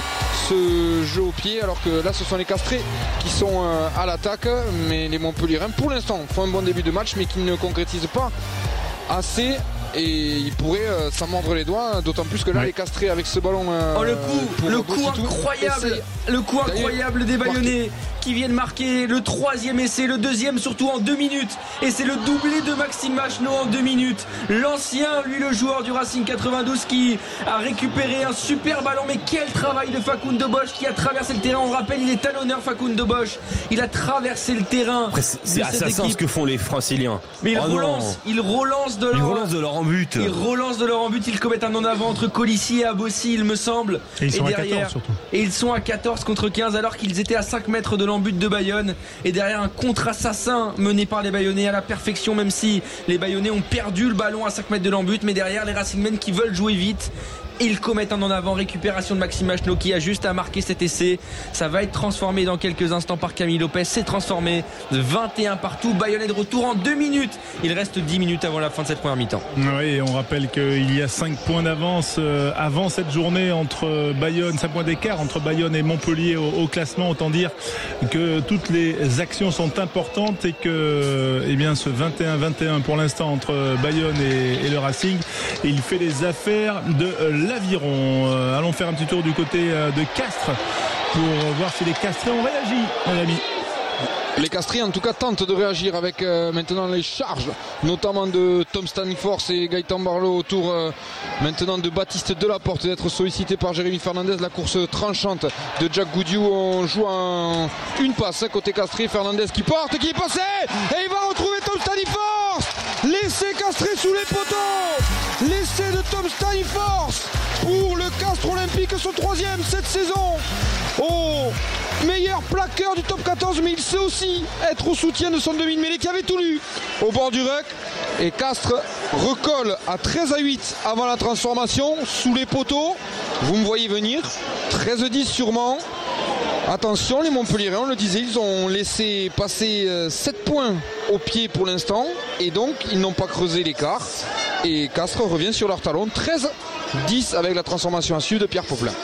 ce jeu au pied, alors que là, ce sont les Castrés qui sont euh, à l'attaque, mais les Montpelliérains, pour l'instant, font un bon début de match, mais qui ne concrétisent pas assez. Et il pourrait euh, s'en mordre les doigts, d'autant plus que là, ouais. les Castrés avec ce ballon. Euh, oh, le coup, le coup incroyable, le coup incroyable des Bayonnais qui viennent marquer le troisième essai, le deuxième surtout en deux minutes. Et c'est le doublé de Maxime Machenaud en deux minutes. L'ancien, lui, le joueur du Racing quatre-vingt-douze qui a récupéré un super ballon. Mais quel travail de Facundo Bosch qui a traversé le terrain. On rappelle, il est talonneur, Facundo Bosch. Il a traversé le terrain. Après, c'est, c'est assassin ce que font les Franciliens. Mais il oh relance, il relance de leur, il relance de leur en but. Ils relancent de leur en but, ils commettent un en avant entre Colissi et Abossi, il me semble. Et ils et sont derrière, à quatorze surtout. Et ils sont à quatorze contre quinze alors qu'ils étaient à cinq mètres de l'embut de Bayonne. Et derrière un contre-assassin mené par les Bayonnais à la perfection, même si les Bayonnais ont perdu le ballon à cinq mètres de l'embut. Mais derrière les Racingmen qui veulent jouer vite. Et ils commettent un en avant, récupération de Maxime Machenaud qui a juste à marquer cet essai. Ça va être transformé dans quelques instants par Camille Lopez. C'est transformé, vingt et un partout. Bayonnais de retour en deux minutes. Il reste dix minutes avant la fin de cette première mi-temps. Oui, et on rappelle qu'il y a cinq points d'avance euh, avant cette journée entre Bayonne, cinq points d'écart entre Bayonne et Montpellier au, au classement. Autant dire que toutes les actions sont importantes et que eh bien, ce vingt et un vingt et un pour l'instant entre Bayonne et, et le Racing, il fait les affaires de euh, l'Aviron. Euh, allons faire un petit tour du côté euh, de Castres pour voir si les Castrés ont réagi, mon ami. Les Castrés en tout cas tentent de réagir avec euh, maintenant les charges notamment de Tom Staniforth et Gaëtan Barlow autour euh, maintenant de Baptiste Delaporte d'être sollicité par Jérémy Fernandez. La course tranchante de Jack Goudiou, on joue en une passe côté Castré. Fernandez qui porte, qui est passé et il va retrouver Tom Staniforth. L'essai Castré sous les poteaux, l'essai de Tom Staniforth pour le Castres Olympique, son troisième cette saison. Oh, meilleur plaqueur du top quatorze, mais il sait aussi être au soutien de son demi-mêlée qui avait tout lu au bord du ruck. Et Castres recolle à treize à huit avant la transformation sous les poteaux. Vous me voyez venir, treize à dix sûrement. Attention, les Montpelliérains, on le disait, ils ont laissé passer sept points au pied pour l'instant et donc ils n'ont pas creusé l'écart. Et Castres revient sur leur talon, treize dix avec la transformation à suivre de Pierre Poplin.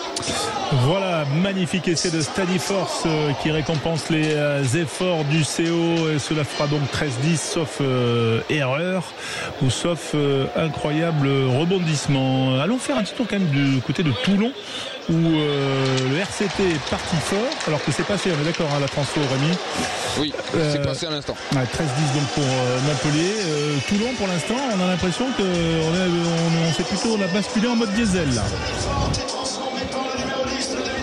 Voilà, magnifique essai de Staniforth euh, qui récompense les euh, efforts du C O et cela fera donc treize dix sauf euh, erreur ou sauf euh, incroyable rebondissement. Allons faire un petit tour quand même du côté de Toulon où euh, le R C T est parti fort alors que c'est passé, on est d'accord, hein, la transfo Rémi. Oui, euh, c'est passé à l'instant. Ouais, treize dix donc pour euh, Montpellier. Euh, Toulon pour l'instant, on a l'impression qu'on on, on s'est plutôt on a basculé en mode diesel là. Alexandre ?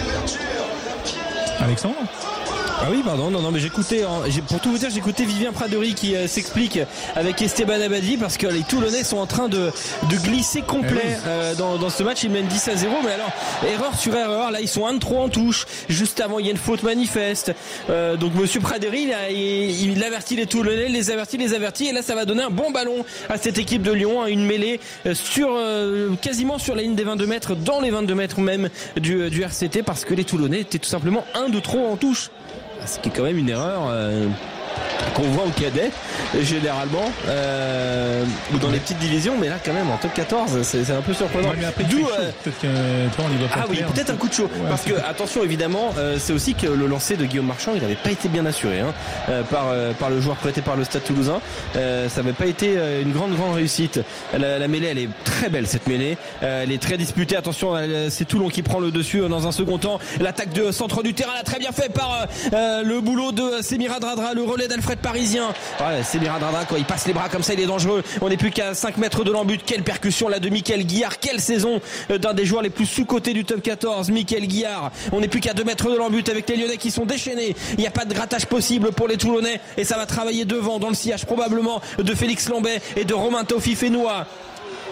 Ah oui, pardon, non, non, mais j'écoutais, j'ai, pour tout vous dire, j'écoutais Vivien Pradery qui euh, s'explique avec Esteban Abadi parce que les Toulonnais sont en train de, de glisser complet eh oui. euh, dans, dans ce match. Ils mènent dix à zéro, mais alors, erreur sur erreur, là ils sont un de trop en touche. Juste avant, il y a une faute manifeste. Euh, donc Monsieur Pradery, il, a, il, il avertit les Toulonnais, les avertit, les avertit, et là ça va donner un bon ballon à cette équipe de Lyon, hein, une mêlée euh, sur euh, quasiment sur la ligne des vingt-deux mètres, dans les vingt-deux mètres même du, du R C T, parce que les Toulonnais étaient tout simplement un de trop en touche. Ce qui est quand même une erreur euh, qu'on voit au cadet généralement euh, ou dans les petites divisions, mais là quand même en top quatorze c'est, c'est un peu surprenant. Ouais, mais après, D'où, euh... peut-être que toi on y va pas ah oui, peut-être un coup de chaud ouais, parce que attention évidemment euh, c'est aussi que le lancer de Guillaume Marchand il n'avait pas été bien assuré hein, euh, par euh, par le joueur prêté par le Stade Toulousain. Euh, ça n'avait pas été euh, une grande grande réussite. La, la mêlée elle est très belle cette mêlée. Euh, elle est très disputée. Attention, elle, c'est Toulon qui prend le dessus euh, dans un second temps. L'attaque de centre du terrain, là, très bien fait par euh, le boulot de Semira Dradra, le relais d'Alfred Parisien. Ouais, Semira Dradra quand il passe les bras comme ça il est dangereux. On n'est plus qu'à cinq mètres de l'embut. Quelle percussion là de Mickaël Guillard. Quelle saison d'un des joueurs les plus sous-cotés du top quatorze, Mickaël Guillard. On n'est plus qu'à deux mètres de l'embut avec les Lyonnais qui sont déchaînés. Il n'y a pas de grattage possible pour les Toulonnais et ça va travailler devant dans le sillage probablement de Félix Lambet et de Romain Taufi Fenoua.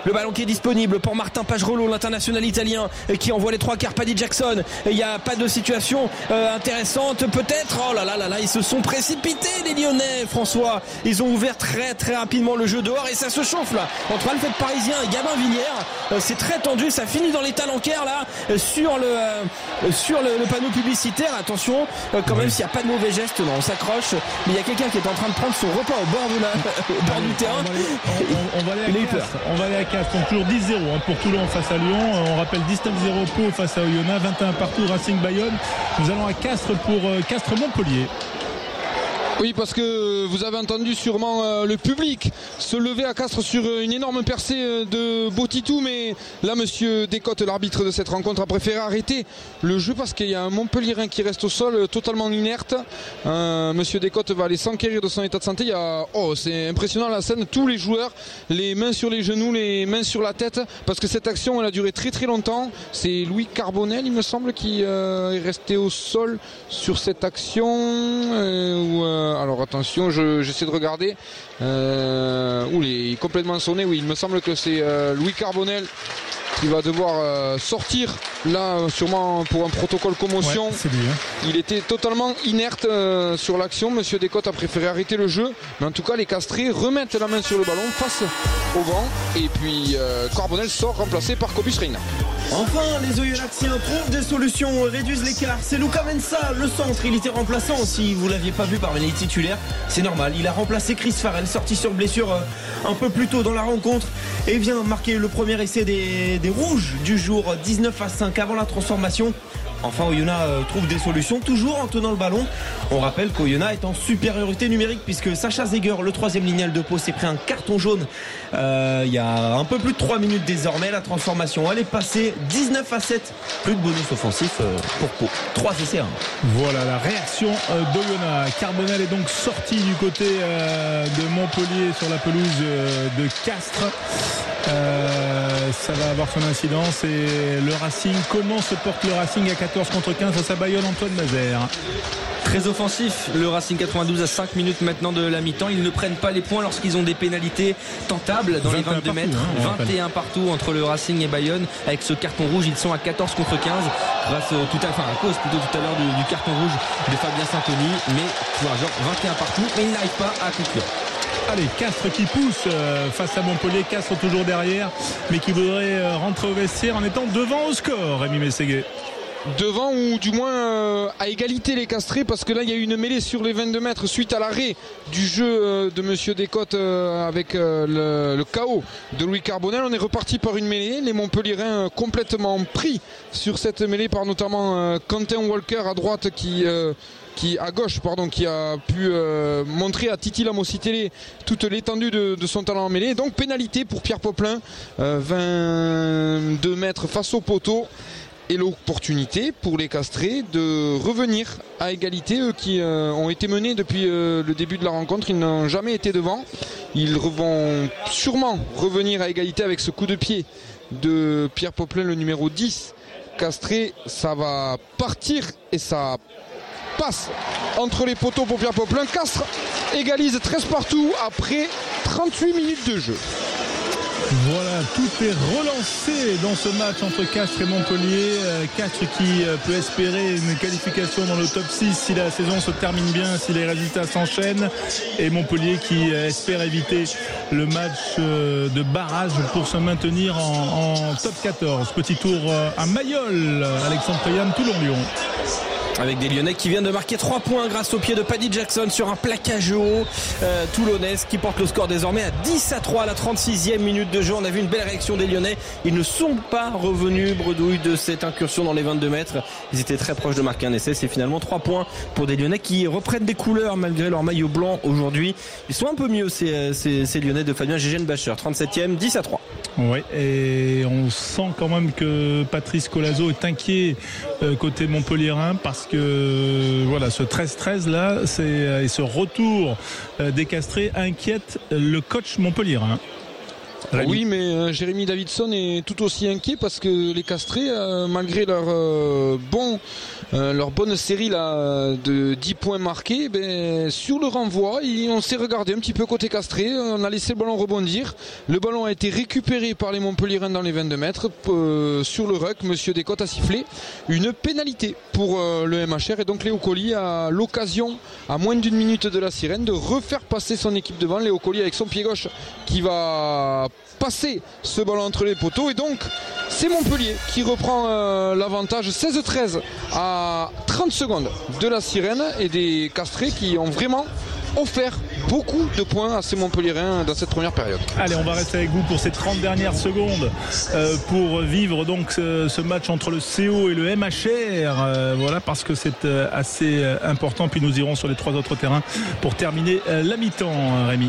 Le ballon qui est disponible pour Martin Pagerello, l'international italien, qui envoie les trois quarts. Paddy Jackson. Il n'y a pas de situation euh, intéressante peut-être. Oh là là là là, ils se sont précipités les Lyonnais, François. Ils ont ouvert très très rapidement le jeu dehors et ça se chauffe là entre Alfred Parisien et Gabin Villière. Euh, c'est très tendu, ça finit dans les talencaires là euh, sur le euh, sur le, le panneau publicitaire. Attention, euh, quand même, s'il n'y a pas de mauvais gestes, non, on s'accroche. Mais il y a quelqu'un qui est en train de prendre son repas au bord, de la, au bord du terrain. On va aller, on, on va aller à Castres. On va aller à Castres. Donc toujours dix zéro hein, pour Toulon face à Lyon. On rappelle dix-neuf zéro Pau face à Oyonnax, vingt et un partout Racing Bayonne. Nous allons à Castres pour euh, Castres-Montpellier. Oui, parce que vous avez entendu sûrement euh, le public se lever à Castres sur une énorme percée euh, de Botitou, mais là monsieur Descotes, l'arbitre de cette rencontre, a préféré arrêter le jeu parce qu'il y a un Montpellierin qui reste au sol euh, totalement inerte. euh, Monsieur Descotes va aller s'enquérir de son état de santé. Il y a... oh, c'est impressionnant la scène, tous les joueurs, les mains sur les genoux, les mains sur la tête, parce que cette action elle a duré très très longtemps. C'est Louis Carbonel, il me semble, qui euh, est resté au sol sur cette action euh, où, euh, alors attention, je, j'essaie de regarder. Euh, ouh, il est complètement sonné. Oui, il me semble que c'est euh, Louis Carbonel qui va devoir euh, sortir là, sûrement pour un protocole commotion. Ouais, c'est lui, hein. Il était totalement inerte euh, sur l'action. Monsieur Descotes a préféré arrêter le jeu, mais en tout cas les Castrés remettent la main sur le ballon face au vent, et puis euh, Carbonel sort remplacé par Cobus Reina. Enfin, les Oyonnaxiens trouvent des solutions, réduisent l'écart. C'est Luca Mensa, le centre. Il était remplaçant. Si vous l'aviez pas vu parmi les titulaires, c'est normal. Il a remplacé Chris Farrell, sorti sur blessure euh, un peu plus tôt dans la rencontre, et vient marquer le premier essai des, des Rouges du jour, dix-neuf à cinq avant la transformation. Enfin, Oyonnax euh, trouve des solutions, toujours en tenant le ballon. On rappelle qu'Oyonnax est en supériorité numérique puisque Sacha Zeger, le troisième lignal de Pau, s'est pris un carton jaune euh, il y a un peu plus de trois minutes désormais. La transformation, elle est passée dix-neuf à sept. Plus de bonus offensif euh, pour Pau. trois essais un. Voilà la réaction euh, d'Oyonnax. Carbonel est donc sorti du côté euh, de Montpellier sur la pelouse euh, de Castres. Euh, ça va avoir son incidence. Et le Racing, comment se porte le Racing à quatorze contre quinze face à Bayonne? Antoine Mazère. Très offensif, le Racing quatre-vingt-douze à cinq minutes maintenant de la mi-temps. Ils ne prennent pas les points lorsqu'ils ont des pénalités tentables dans les vingt-deux partout, mètres. Hein, vingt et un partout entre le Racing et Bayonne. Avec ce carton rouge, ils sont à quatorze contre quinze. Grâce tout à, enfin, à cause plutôt tout à l'heure du, du carton rouge de Fabien Saint-Denis. Mais pour un genre vingt et un partout, mais ils n'arrivent pas à conclure. Allez, Castres qui pousse euh, face à Montpellier. Castres toujours derrière, mais qui voudrait euh, rentrer au vestiaire en étant devant au score, Rémi Mességuet. Devant ou du moins euh, à égalité les Castrés, parce que là il y a eu une mêlée sur les vingt-deux mètres suite à l'arrêt du jeu euh, de monsieur Descotes euh, avec euh, le, le K O de Louis Carbonel. On est reparti par une mêlée, les Montpelliérains euh, complètement pris sur cette mêlée par notamment euh, Quentin Walker à droite qui euh, qui à gauche pardon qui a pu euh, montrer à Titi Lamositele toute l'étendue de, de son talent en mêlée. Donc pénalité pour Pierre Poplin, euh, vingt-deux mètres face au poteau. Et l'opportunité pour les Castrés de revenir à égalité, eux qui euh, ont été menés depuis euh, le début de la rencontre. Ils n'ont jamais été devant. Ils vont sûrement revenir à égalité avec ce coup de pied de Pierre Poplin, le numéro dix. Castré, ça va partir et ça passe entre les poteaux pour Pierre Poplin. Castres égalise treize partout après trente-huit minutes de jeu. Voilà, tout est relancé dans ce match entre Castres et Montpellier. Castres qui peut espérer une qualification dans le top six si la saison se termine bien, si les résultats s'enchaînent. Et Montpellier qui espère éviter le match de barrage pour se maintenir en, en top quatorze. Petit tour à Mayol, Alexandre Priam, Toulon-Lyon. Avec des Lyonnais qui viennent de marquer trois points grâce au pied de Paddy Jackson sur un plaquage haut euh, toulonnais qui porte le score désormais à dix à trois à la trente-sixième minute de jeu. On a vu une belle réaction des Lyonnais. Ils ne sont pas revenus bredouille de cette incursion dans les vingt-deux mètres. Ils étaient très proches de marquer un essai. C'est finalement trois points pour des Lyonnais qui reprennent des couleurs malgré leur maillot blanc aujourd'hui. Ils sont un peu mieux ces, ces, ces Lyonnais de Fabien Gégène-Bacher. trente-septième, dix à trois. Oui, et on sent quand même que Patrice Colazo est inquiet euh, côté montpelliérain parce que euh, voilà, ce treize treize là, c'est, et ce retour euh, des Castrés inquiète le coach montpelliérain. Rémi. Oui, mais euh, Jérémy Davidson est tout aussi inquiet parce que les Castrés, euh, malgré leur euh, bon, euh, leur bonne série là de dix points marqués, ben, sur le renvoi, il, on s'est regardé un petit peu côté Castré, on a laissé le ballon rebondir. Le ballon a été récupéré par les Montpelliérains dans les vingt-deux mètres. Euh, sur le ruck, Monsieur Descotes a sifflé une pénalité pour euh, le M H R et donc Léo Colli a l'occasion, à moins d'une minute de la sirène, de refaire passer son équipe devant. Léo Colli avec son pied gauche qui va passer ce ballon entre les poteaux et donc c'est Montpellier qui reprend euh, l'avantage seize treize à trente secondes de la sirène et des Castrés qui ont vraiment offert beaucoup de points à ces Montpelliérains dans cette première période. Allez, on va rester avec vous pour ces trente dernières secondes euh, pour vivre donc ce, ce match entre le C O et le M H R, euh, voilà, parce que c'est euh, assez euh, important, puis nous irons sur les trois autres terrains pour terminer euh, la mi-temps, Rémi.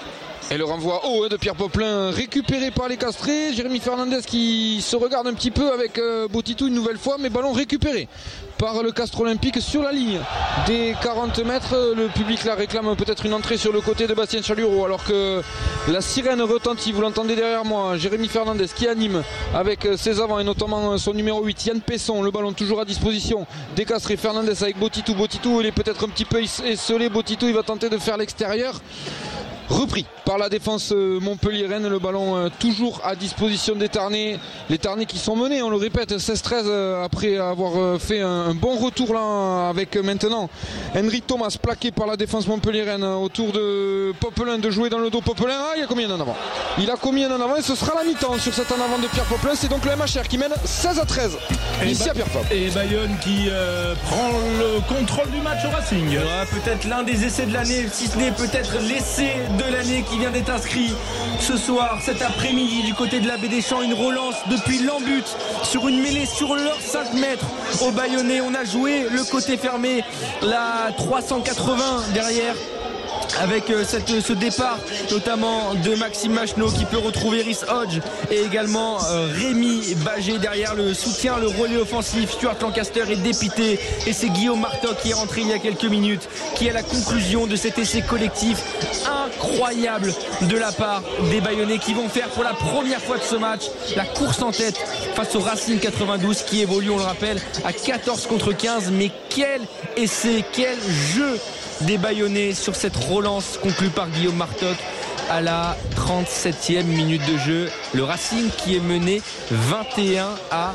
Et le renvoi haut de Pierre Poplin récupéré par les Castrés. Jérémy Fernandez qui se regarde un petit peu avec euh, Botitou une nouvelle fois, mais ballon récupéré par le Castres Olympique sur la ligne des quarante mètres. Le public là réclame peut-être une entrée sur le côté de Bastien Chalureau alors que la sirène retentit. Vous l'entendez derrière moi, Jérémy Fernandez qui anime avec ses avants et notamment son numéro huit Yann Pesson. Le ballon toujours à disposition des Castrés. Fernandez avec Botitou. Botitou il est peut-être un petit peu esselé. Botitou il va tenter de faire l'extérieur. Repris par la défense montpelliéraine, le ballon toujours à disposition des Tarnais. Les Tarnais qui sont menés, on le répète, seize treize après avoir fait un bon retour là avec maintenant Henry Thomas plaqué par la défense montpelliéraine autour de Popelin de jouer dans le dos. Popelin, ah, il a commis un en avant. Il a commis un en avant et ce sera la mi-temps sur cet en avant de Pierre Popelin. C'est donc le M H R qui mène seize à treize et ici ba- à Pierre Pop. Et Bayonne qui euh, prend le contrôle du match au Racing. Ouais, peut-être l'un des essais de l'année, si ce n'est peut-être l'essai de l'année qui vient d'être inscrit ce soir, cet après-midi du côté de la Baie des Champs. Une relance depuis l'embut sur une mêlée sur leurs cinq mètres au Bayonnais. On a joué le côté fermé, la trois cent quatre-vingts derrière, avec cette, ce départ notamment de Maxime Macheneau qui peut retrouver Rhys Hodge et également euh, Rémi Bagé derrière le soutien, le relais offensif. Stuart Lancaster est dépité et c'est Guillaume Martoc qui est rentré il y a quelques minutes qui est la conclusion de cet essai collectif incroyable de la part des Bayonnais qui vont faire pour la première fois de ce match la course en tête face au Racing quatre-vingt-douze qui évolue, on le rappelle, à quatorze contre quinze. Mais quel essai, quel jeu des Bayonnais sur cette relance conclue par Guillaume Martoc à la trente-septième minute de jeu. Le Racing qui est mené vingt et un à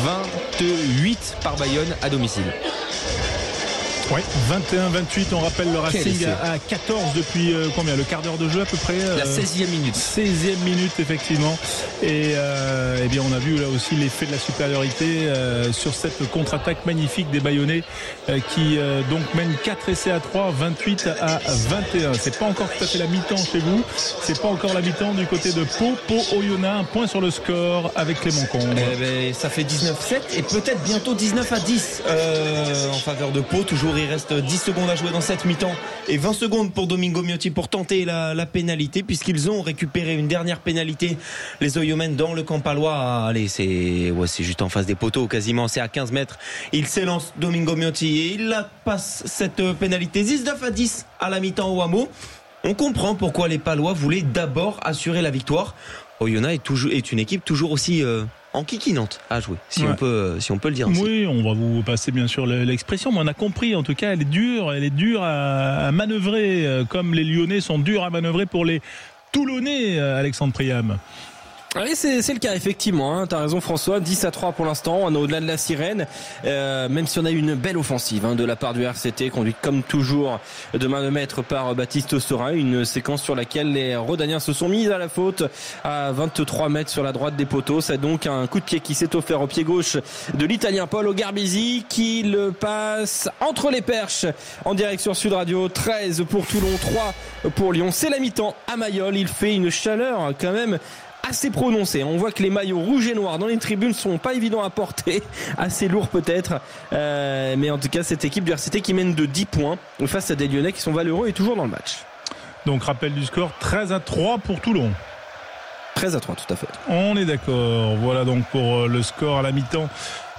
vingt-huit par Bayonne à domicile. Oui, vingt et un vingt-huit, on rappelle le Racing à quatorze depuis euh, combien, le quart d'heure de jeu à peu près euh, La seizième minute. seizième minute effectivement. Et euh, eh bien on a vu là aussi l'effet de la supériorité euh, sur cette contre-attaque magnifique des Bayonnais euh, qui euh, donc mènent quatre essais à trois, vingt-huit à vingt et un. C'est pas encore tout à fait la mi-temps chez vous, c'est pas encore la mi-temps du côté de Pau. Pau Oyonnax, un point sur le score avec Clément Combe. Eh ben, ça fait dix-neuf sept et peut-être bientôt dix-neuf à dix euh, en faveur de Pau. Toujours il reste dix secondes à jouer dans cette mi-temps et vingt secondes pour Domingo Miotti pour tenter la, la pénalité, puisqu'ils ont récupéré une dernière pénalité, les Oyomènes, dans le camp palois. Allez, c'est, ouais, c'est juste en face des poteaux quasiment, c'est à quinze mètres. Il s'élance Domingo Miotti et il la passe cette pénalité. dix-neuf à dix à la mi-temps au hameau. On comprend pourquoi les Palois voulaient d'abord assurer la victoire. Oyonnax est, toujours, est une équipe toujours aussi euh, enquiquinante à jouer, si, ouais. on peut, si on peut le dire ainsi. Oui, on va vous passer bien sûr l'expression, mais on a compris, en tout cas, elle est dure, elle est dure à, à manœuvrer, comme les Lyonnais sont durs à manœuvrer pour les Toulonnais, Alexandre Priam. Oui, c'est, c'est le cas, effectivement, hein. T'as raison, François. dix à trois pour l'instant. On est au-delà de la sirène. Euh, même si on a eu une belle offensive, hein, de la part du R C T, conduite comme toujours de main de maître par Baptiste Saurin. Une séquence sur laquelle les Rodaniens se sont mis à la faute à vingt-trois mètres sur la droite des poteaux. C'est donc un coup de pied qui s'est offert au pied gauche de l'Italien Paolo Garbisi qui le passe entre les perches en direction Sud Radio. treize pour Toulon, trois pour Lyon. C'est la mi-temps à Mayol. Il fait une chaleur quand même assez prononcé. On voit que les maillots rouges et noirs dans les tribunes sont pas évidents à porter, assez lourds peut-être, euh, mais en tout cas cette équipe du R C T qui mène de dix points face à des Lyonnais qui sont valeureux et toujours dans le match. Donc rappel du score, treize à trois pour Toulon. treize à trois, tout à fait. On est d'accord. Voilà donc pour le score à la mi-temps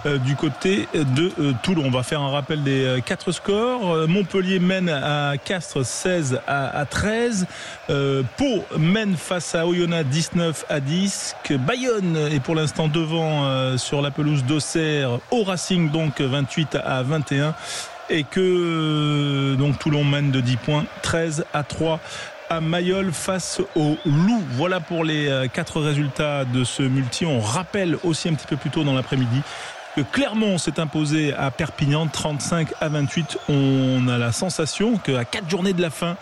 euh, du côté de euh, Toulon. On va faire un rappel des euh, quatre scores. Euh, Montpellier mène à Castres seize à treize. Euh, Pau mène face à Oyonnax dix-neuf à dix. Que Bayonne est pour l'instant devant euh, sur la pelouse d'Auxerre au Racing, donc vingt-huit à vingt et un. Et que euh, donc Toulon mène de dix points, treize à trois à Mayol face au Loup. Voilà pour les euh, quatre résultats de ce multi. On rappelle aussi un petit peu plus tôt dans l'après-midi que Clermont s'est imposé à Perpignan trente-cinq à vingt-huit. On a la sensation qu'à quatre journées de la fin,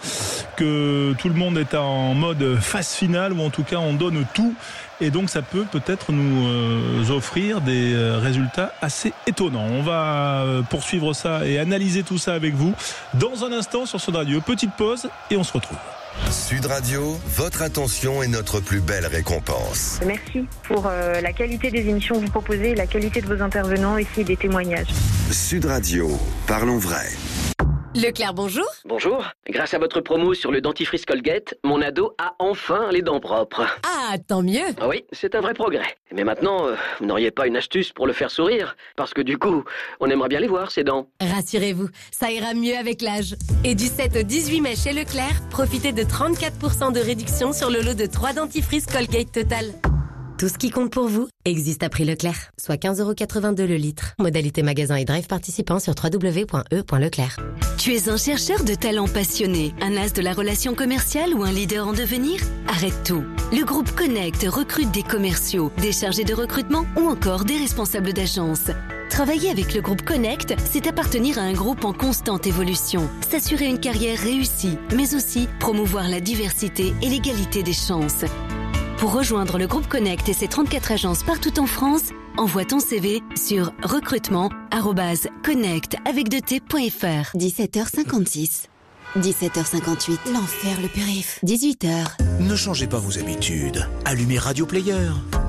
que tout le monde est en mode phase finale, ou en tout cas on donne tout. Et donc ça peut peut-être nous euh, offrir des euh, résultats assez étonnants. On va euh, poursuivre ça et analyser tout ça avec vous dans un instant sur Sud Radio. Petite pause et on se retrouve. Sud Radio, votre attention est notre plus belle récompense. Merci pour euh, la qualité des émissions que vous proposez et la qualité de vos intervenants ici et des témoignages. Sud Radio, parlons vrai. Leclerc, bonjour. Bonjour. Grâce à votre promo sur le dentifrice Colgate, mon ado a enfin les dents propres. Ah, tant mieux. Oui, c'est un vrai progrès. Mais maintenant, euh, vous n'auriez pas une astuce pour le faire sourire? Parce que du coup, on aimerait bien les voir, ces dents. Rassurez-vous, ça ira mieux avec l'âge. Et du sept au dix-huit mai chez Leclerc, profitez de trente-quatre pour cent de réduction sur le lot de trois dentifrices Colgate Total. Tout ce qui compte pour vous existe à prix Leclerc, soit quinze euros quatre-vingt-deux le litre. Modalité magasin et drive participant sur w w w point e point leclerc. Tu es un chercheur de talent passionné, un as de la relation commerciale ou un leader en devenir? Arrête tout. Le groupe Connect recrute des commerciaux, des chargés de recrutement ou encore des responsables d'agence. Travailler avec le groupe Connect, c'est appartenir à un groupe en constante évolution, s'assurer une carrière réussie, mais aussi promouvoir la diversité et l'égalité des chances. Pour rejoindre le groupe Connect et ses trente-quatre agences partout en France, envoie ton C V sur recrutement arobase connect avec deux t point f r. dix-sept heures cinquante-six. dix-sept heures cinquante-huit. L'enfer, le périph'. dix-huit heures. Ne changez pas vos habitudes. Allumez Radio Player.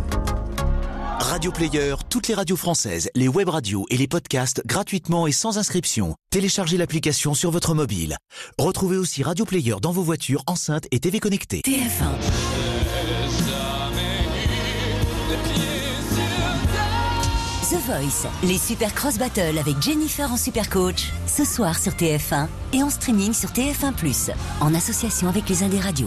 Radio Player, toutes les radios françaises, les web radios et les podcasts gratuitement et sans inscription. Téléchargez l'application sur votre mobile. Retrouvez aussi Radio Player dans vos voitures, enceintes et T V connectées. T F un. The Voice, les Super Cross Battle avec Jennifer en super coach, ce soir sur T F un et en streaming sur T F un plus, en association avec les Indés Radio.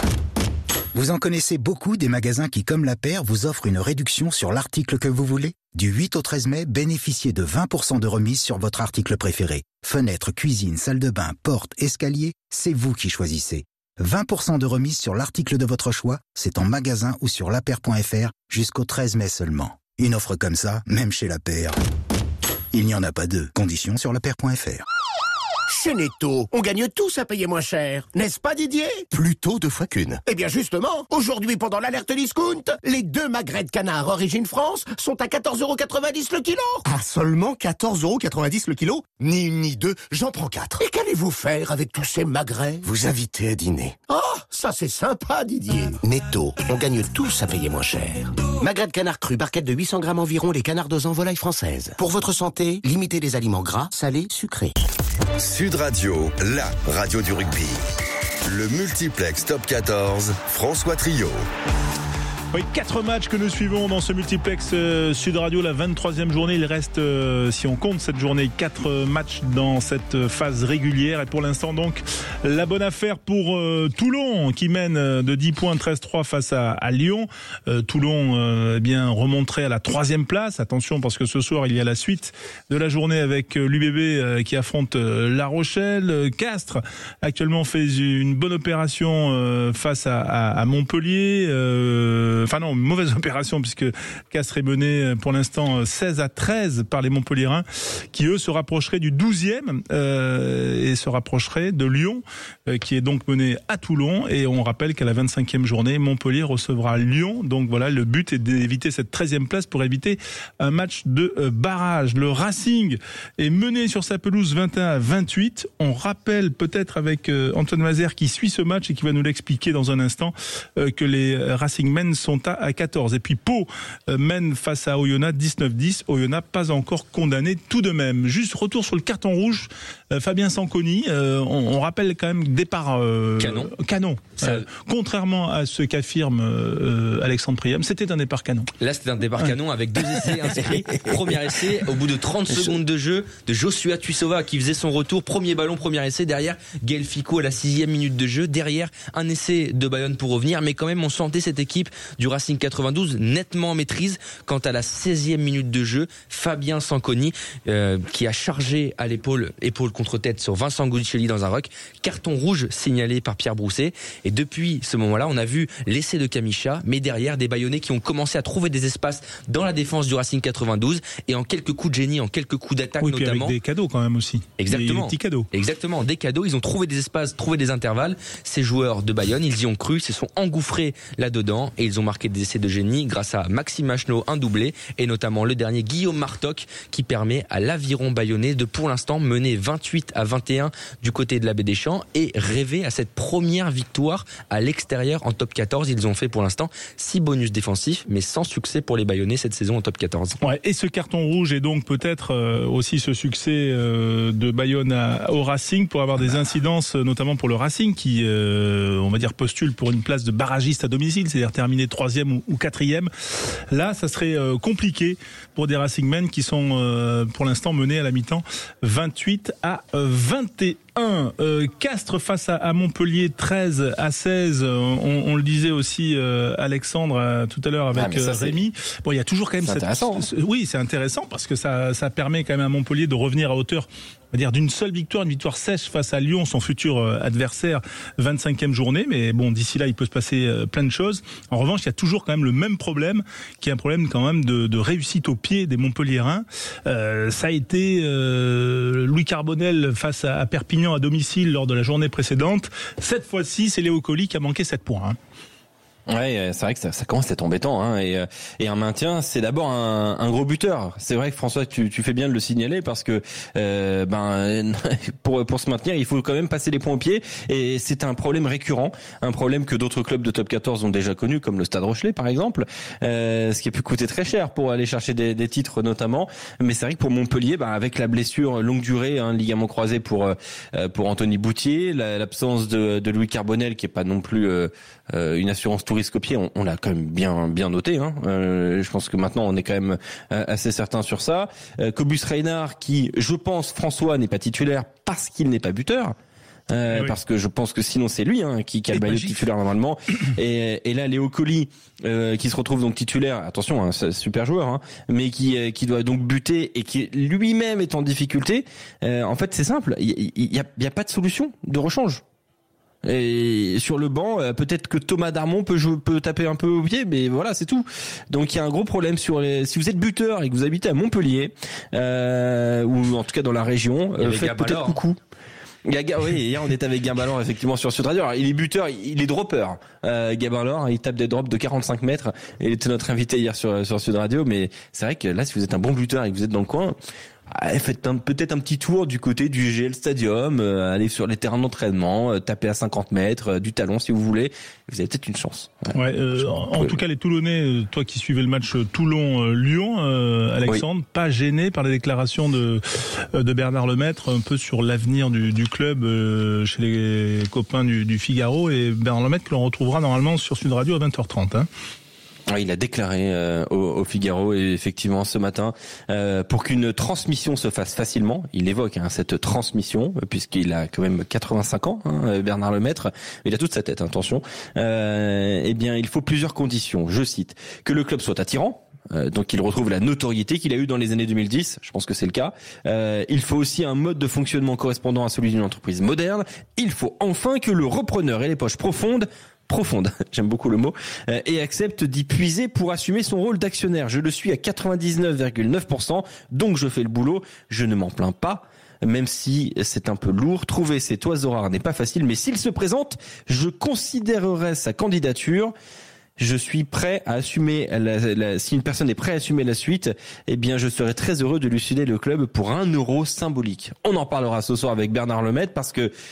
Vous en connaissez beaucoup des magasins qui, comme La Paire, vous offrent une réduction sur l'article que vous voulez? Du huit au treize mai, bénéficiez de vingt pour cent de remise sur votre article préféré. Fenêtre, cuisine, salle de bain, porte, escalier, c'est vous qui choisissez. vingt pour cent de remise sur l'article de votre choix, c'est en magasin ou sur lapaire point f r jusqu'au treize mai seulement. Une offre comme ça, même chez La Paire, il n'y en a pas deux. Conditions sur lapaire point f r. Chez Netto, on gagne tous à payer moins cher, n'est-ce pas Didier? Plutôt deux fois qu'une. Eh bien justement, aujourd'hui pendant l'alerte discount, les deux magrets de canard origine France sont à quatorze euros quatre-vingt-dix le kilo. Ah, seulement quatorze euros quatre-vingt-dix le kilo? Ni une ni deux, j'en prends quatre. Et qu'allez-vous faire avec tous ces magrets? Vous inviter à dîner. Oh, ça c'est sympa Didier. Netto, on gagne tous à payer moins cher. Magret de canard cru, barquette de huit cents grammes environ, les canards en volaille française. Pour votre santé, limitez les aliments gras, salés, sucrés. Sud Radio, la radio du rugby. Le multiplex Top quatorze, François Trio. Oui, quatre matchs que nous suivons dans ce multiplex euh, Sud Radio, la vingt-troisième journée. Il reste, euh, si on compte cette journée, quatre matchs dans cette phase régulière. Et pour l'instant, donc, la bonne affaire pour euh, Toulon, qui mène de dix points, treize trois face à, à Lyon. Euh, Toulon, euh, eh bien, remonterait à la troisième place. Attention, parce que ce soir, il y a la suite de la journée avec l'U B B euh, qui affronte euh, La Rochelle. Castres, actuellement, fait une bonne opération euh, face à, à, à Montpellier. Euh, Enfin non, mauvaise opération puisque Castres est mené pour l'instant seize à treize par les Montpelliérains qui eux se rapprocheraient du douzième euh, et se rapprocheraient de Lyon euh, qui est donc mené à Toulon. Et on rappelle qu'à la vingt-cinquième journée, Montpellier recevra Lyon. Donc voilà, le but est d'éviter cette treizième place pour éviter un match de euh, barrage. Le Racing est mené sur sa pelouse vingt et un à vingt-huit. On rappelle peut-être avec euh, Antoine Mazer qui suit ce match et qui va nous l'expliquer dans un instant euh, que les Racing Men sont sont à, à quatorze. Et puis Pau euh, mène face à Oyonnax dix-neuf dix. Oyonnax pas encore condamné tout de même. Juste retour sur le carton rouge, euh, Fabien Sanconi, euh, on, on rappelle quand même départ euh, canon. canon. Euh, contrairement à ce qu'affirme euh, Alexandre Priam, c'était un départ canon. Là, c'était un départ ouais. canon avec deux essais inscrits. Premier essai, au bout de trente secondes de jeu, de Joshua Tuisova qui faisait son retour. Premier ballon, premier essai. Derrière, Gaël Ficot à la sixième minute de jeu. Derrière, un essai de Bayonne pour revenir. Mais quand même, on sentait cette équipe du Racing quatre-vingt-douze nettement en maîtrise. Quant à la seizième minute de jeu, Fabien Sanconi euh, qui a chargé à l'épaule, épaule contre tête sur Vincent Guicelli dans un ruck. Carton rouge signalé par Pierre Brousset. Et depuis ce moment-là, on a vu l'essai de Kamicha, mais derrière des Bayonnais qui ont commencé à trouver des espaces dans la défense du Racing quatre-vingt-douze et en quelques coups de génie, en quelques coups d'attaque oui, notamment. Avec des cadeaux quand même aussi. Exactement. Des petits cadeaux. Exactement, des cadeaux. Ils ont trouvé des espaces, trouvé des intervalles. Ces joueurs de Bayonne, ils y ont cru, se sont engouffrés là-dedans et ils ont marqué des essais de génie grâce à Maxime Machenaud, un doublé, et notamment le dernier Guillaume Martoc qui permet à l'Aviron bayonnais de pour l'instant mener vingt-huit à vingt et un du côté de la Baie des Champs et rêver à cette première victoire à l'extérieur en top quatorze. Ils ont fait pour l'instant six bonus défensifs, mais sans succès pour les Bayonnais cette saison en top quatorze. Ouais, et ce carton rouge est donc peut-être euh, aussi ce succès euh, de Bayonne à, au Racing pour avoir des incidences, notamment pour le Racing qui, euh, on va dire, postule pour une place de barragiste à domicile, c'est-à-dire terminer troisième ou, ou quatrième. Là, ça serait euh, compliqué pour des Racingmen qui sont euh, pour l'instant menés à la mi-temps vingt-huit à vingt et un. Euh, Castres face à, à Montpellier treize à seize. On, on le disait aussi euh, Alexandre euh, tout à l'heure avec ah, ça, Rémi. Bon, il y a toujours quand même cette. Intéressant. Ce, oui, c'est intéressant parce que ça, ça permet quand même à Montpellier de revenir à hauteur, on va dire, d'une seule victoire, une victoire sèche face à Lyon, son futur adversaire, vingt-cinquième journée. Mais bon, d'ici là, il peut se passer plein de choses. En revanche, il y a toujours quand même le même problème, qui est un problème quand même de, de réussite au pied des Montpelliérains. Euh, ça a été euh, Louis Carbonel face à, à Perpignan à domicile lors de la journée précédente. Cette fois-ci, c'est Léo Colli qui a manqué sept points. Hein. Ouais, c'est vrai que ça, ça commence à être embêtant, hein, et, et un maintien, c'est d'abord un, un gros buteur. C'est vrai que François, tu, tu fais bien de le signaler parce que euh, ben pour pour se maintenir, il faut quand même passer les points au pied, et c'est un problème récurrent, un problème que d'autres clubs de top quatorze ont déjà connu, comme le Stade Rochelais par exemple, euh, ce qui a pu coûter très cher pour aller chercher des, des titres notamment. Mais c'est vrai que pour Montpellier, ben avec la blessure longue durée, hein, ligament croisé pour euh, pour Anthony Boutier, la, l'absence de, de Louis Carbonel qui est pas non plus euh, une assurance tout risque au pied, on, on l'a quand même bien bien noté. Hein. Euh, je pense que maintenant on est quand même assez certain sur ça. Euh, Cobus Reinhardt, qui, je pense, François, n'est pas titulaire parce qu'il n'est pas buteur. Euh, oui. Parce que je pense que sinon c'est lui hein, qui, qui a le maillot titulaire normalement. Et, et là Léo Colli euh, qui se retrouve donc titulaire. Attention, hein, c'est un super joueur, hein, mais qui qui doit donc buter et qui lui-même est en difficulté. Euh, en fait, c'est simple. Il y, y a il y a pas de solution de rechange. Et sur le banc, peut-être que Thomas Darmon peut jouer, peut taper un peu au pied, mais voilà, c'est tout. Donc il y a un gros problème sur les. Si vous êtes buteur et que vous habitez à Montpellier, euh, ou en tout cas dans la région, euh, faites peut-être coucou. Il y a, oui, hier on était avec Gabin effectivement sur Sud Radio. Alors, il est buteur, il est dropper. Euh, Gabin Laure, il tape des drops de quarante-cinq mètres. Il était notre invité hier sur sur Sud Radio, mais c'est vrai que là, si vous êtes un bon buteur et que vous êtes dans le coin, faites un, peut-être un petit tour du côté du G L Stadium, euh, allez sur les terrains d'entraînement, euh, tapez à cinquante mètres, euh, du talon si vous voulez, vous avez peut-être une chance. Ouais, ouais euh, en, en tout cas les Toulonnais, toi qui suivais le match Toulon-Lyon, euh, Alexandre, oui. Pas gêné par les déclarations de de Bernard Lemaître un peu sur l'avenir du, du club euh, chez les copains du, du Figaro, et Bernard Lemaître que l'on retrouvera normalement sur Sud Radio à vingt heures trente. Hein. Il a déclaré euh, au, au Figaro, et effectivement ce matin, euh, pour qu'une transmission se fasse facilement, il évoque hein, cette transmission, puisqu'il a quand même quatre-vingt-cinq ans, hein, Bernard Lemaître, il a toute sa tête, attention, euh, eh bien il faut plusieurs conditions, je cite, que le club soit attirant, euh, donc il retrouve la notoriété qu'il a eue dans les années deux mille dix, je pense que c'est le cas, euh, il faut aussi un mode de fonctionnement correspondant à celui d'une entreprise moderne, il faut enfin que le repreneur ait les poches profondes, profonde, j'aime beaucoup le mot, euh, et accepte d'y puiser pour assumer son rôle d'actionnaire. Je le suis à quatre-vingt-dix-neuf virgule neuf pour cent, donc je fais le boulot, je ne m'en plains pas, même si c'est un peu lourd. Trouver cet oiseau rare n'est pas facile, mais s'il se présente, je considérerai sa candidature. Je suis prêt à assumer la, la, si une personne est prête à assumer la suite, eh bien je serai très heureux de lui céder le club pour un euro symbolique. On en parlera ce soir avec Bernard Lemaître parce que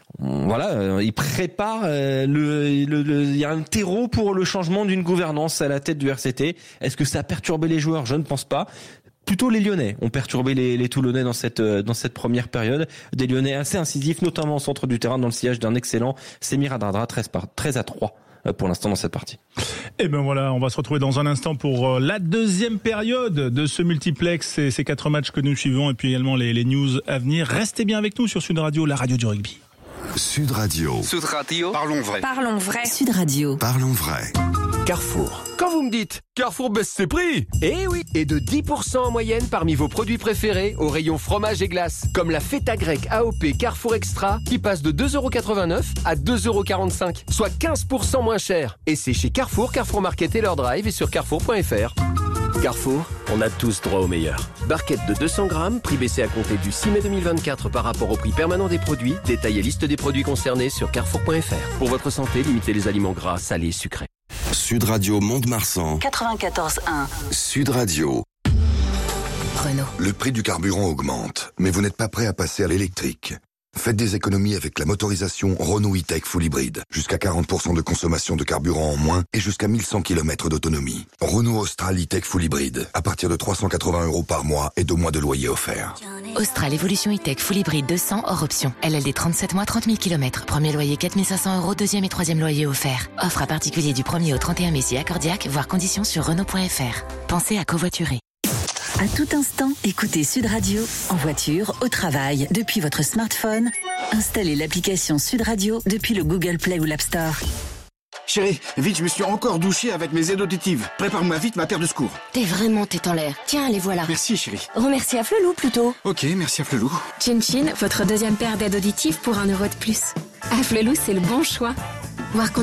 Voilà, euh, il prépare euh, le, le, le, il y a un terreau pour le changement d'une gouvernance à la tête du R C T. Est-ce que ça a perturbé les joueurs? Je ne pense pas. Plutôt les Lyonnais ont perturbé les, les Toulonnais dans cette dans cette première période. Des Lyonnais assez incisifs, notamment au centre du terrain, dans le sillage d'un excellent Semir Adradra, treize par treize à trois pour l'instant dans cette partie. Et ben voilà, on va se retrouver dans un instant pour la deuxième période de ce multiplex et ces quatre matchs que nous suivons et puis également les, les news à venir. Restez bien avec nous sur Sud Radio, la radio du rugby. Sud Radio. Sud Radio. Parlons vrai. Parlons vrai. Sud Radio. Parlons vrai. Carrefour. Quand vous me dites Carrefour baisse ses prix, eh oui, et de dix pour cent en moyenne parmi vos produits préférés au rayon fromage et glace, comme la feta grecque A O P Carrefour Extra qui passe de deux euros quatre-vingt-neuf à deux euros quarante-cinq, soit quinze pour cent moins cher. Et c'est chez Carrefour, Carrefour Market et leur drive et sur carrefour point f r. Carrefour, on a tous droit au meilleur. Barquette de deux cents grammes, prix baissé à compter du six mai deux mille vingt-quatre par rapport au prix permanent des produits. Détail et liste des produits concernés sur carrefour point f r. Pour votre santé, limitez les aliments gras, salés et sucrés. Sud Radio Mont-de-Marsan. quatre-vingt-quatorze un. Sud Radio. Renault. Le prix du carburant augmente, mais vous n'êtes pas prêt à passer à l'électrique. Faites des économies avec la motorisation Renault E-Tech Full Hybrid. Jusqu'à quarante pour cent de consommation de carburant en moins et jusqu'à mille cent kilomètres d'autonomie. Renault Austral E-Tech Full Hybrid. À partir de trois cent quatre-vingts euros par mois et deux mois de loyer offert. Austral Evolution E-Tech Full Hybrid deux cents hors option. L L D trente-sept mois, trente mille kilomètres. Premier loyer quatre mille cinq cents euros, deuxième et troisième loyer offert. Offre à particulier du premier au trente et un mai si accordiaque, voire conditions sur Renault point f r. Pensez à covoiturer. À tout instant, écoutez Sud Radio, en voiture, au travail, depuis votre smartphone. Installez l'application Sud Radio depuis le Google Play ou l'App Store. Chérie, vite, je me suis encore douché avec mes aides auditives. Prépare-moi vite ma paire de secours. T'es vraiment tête en l'air. Tiens, les voilà. Merci, chérie. Remercie à Flelou plutôt. Ok, merci à Flelou. Chin Chin, votre deuxième paire d'aides auditives pour un euro de plus. À Flelou, c'est le bon choix. Voir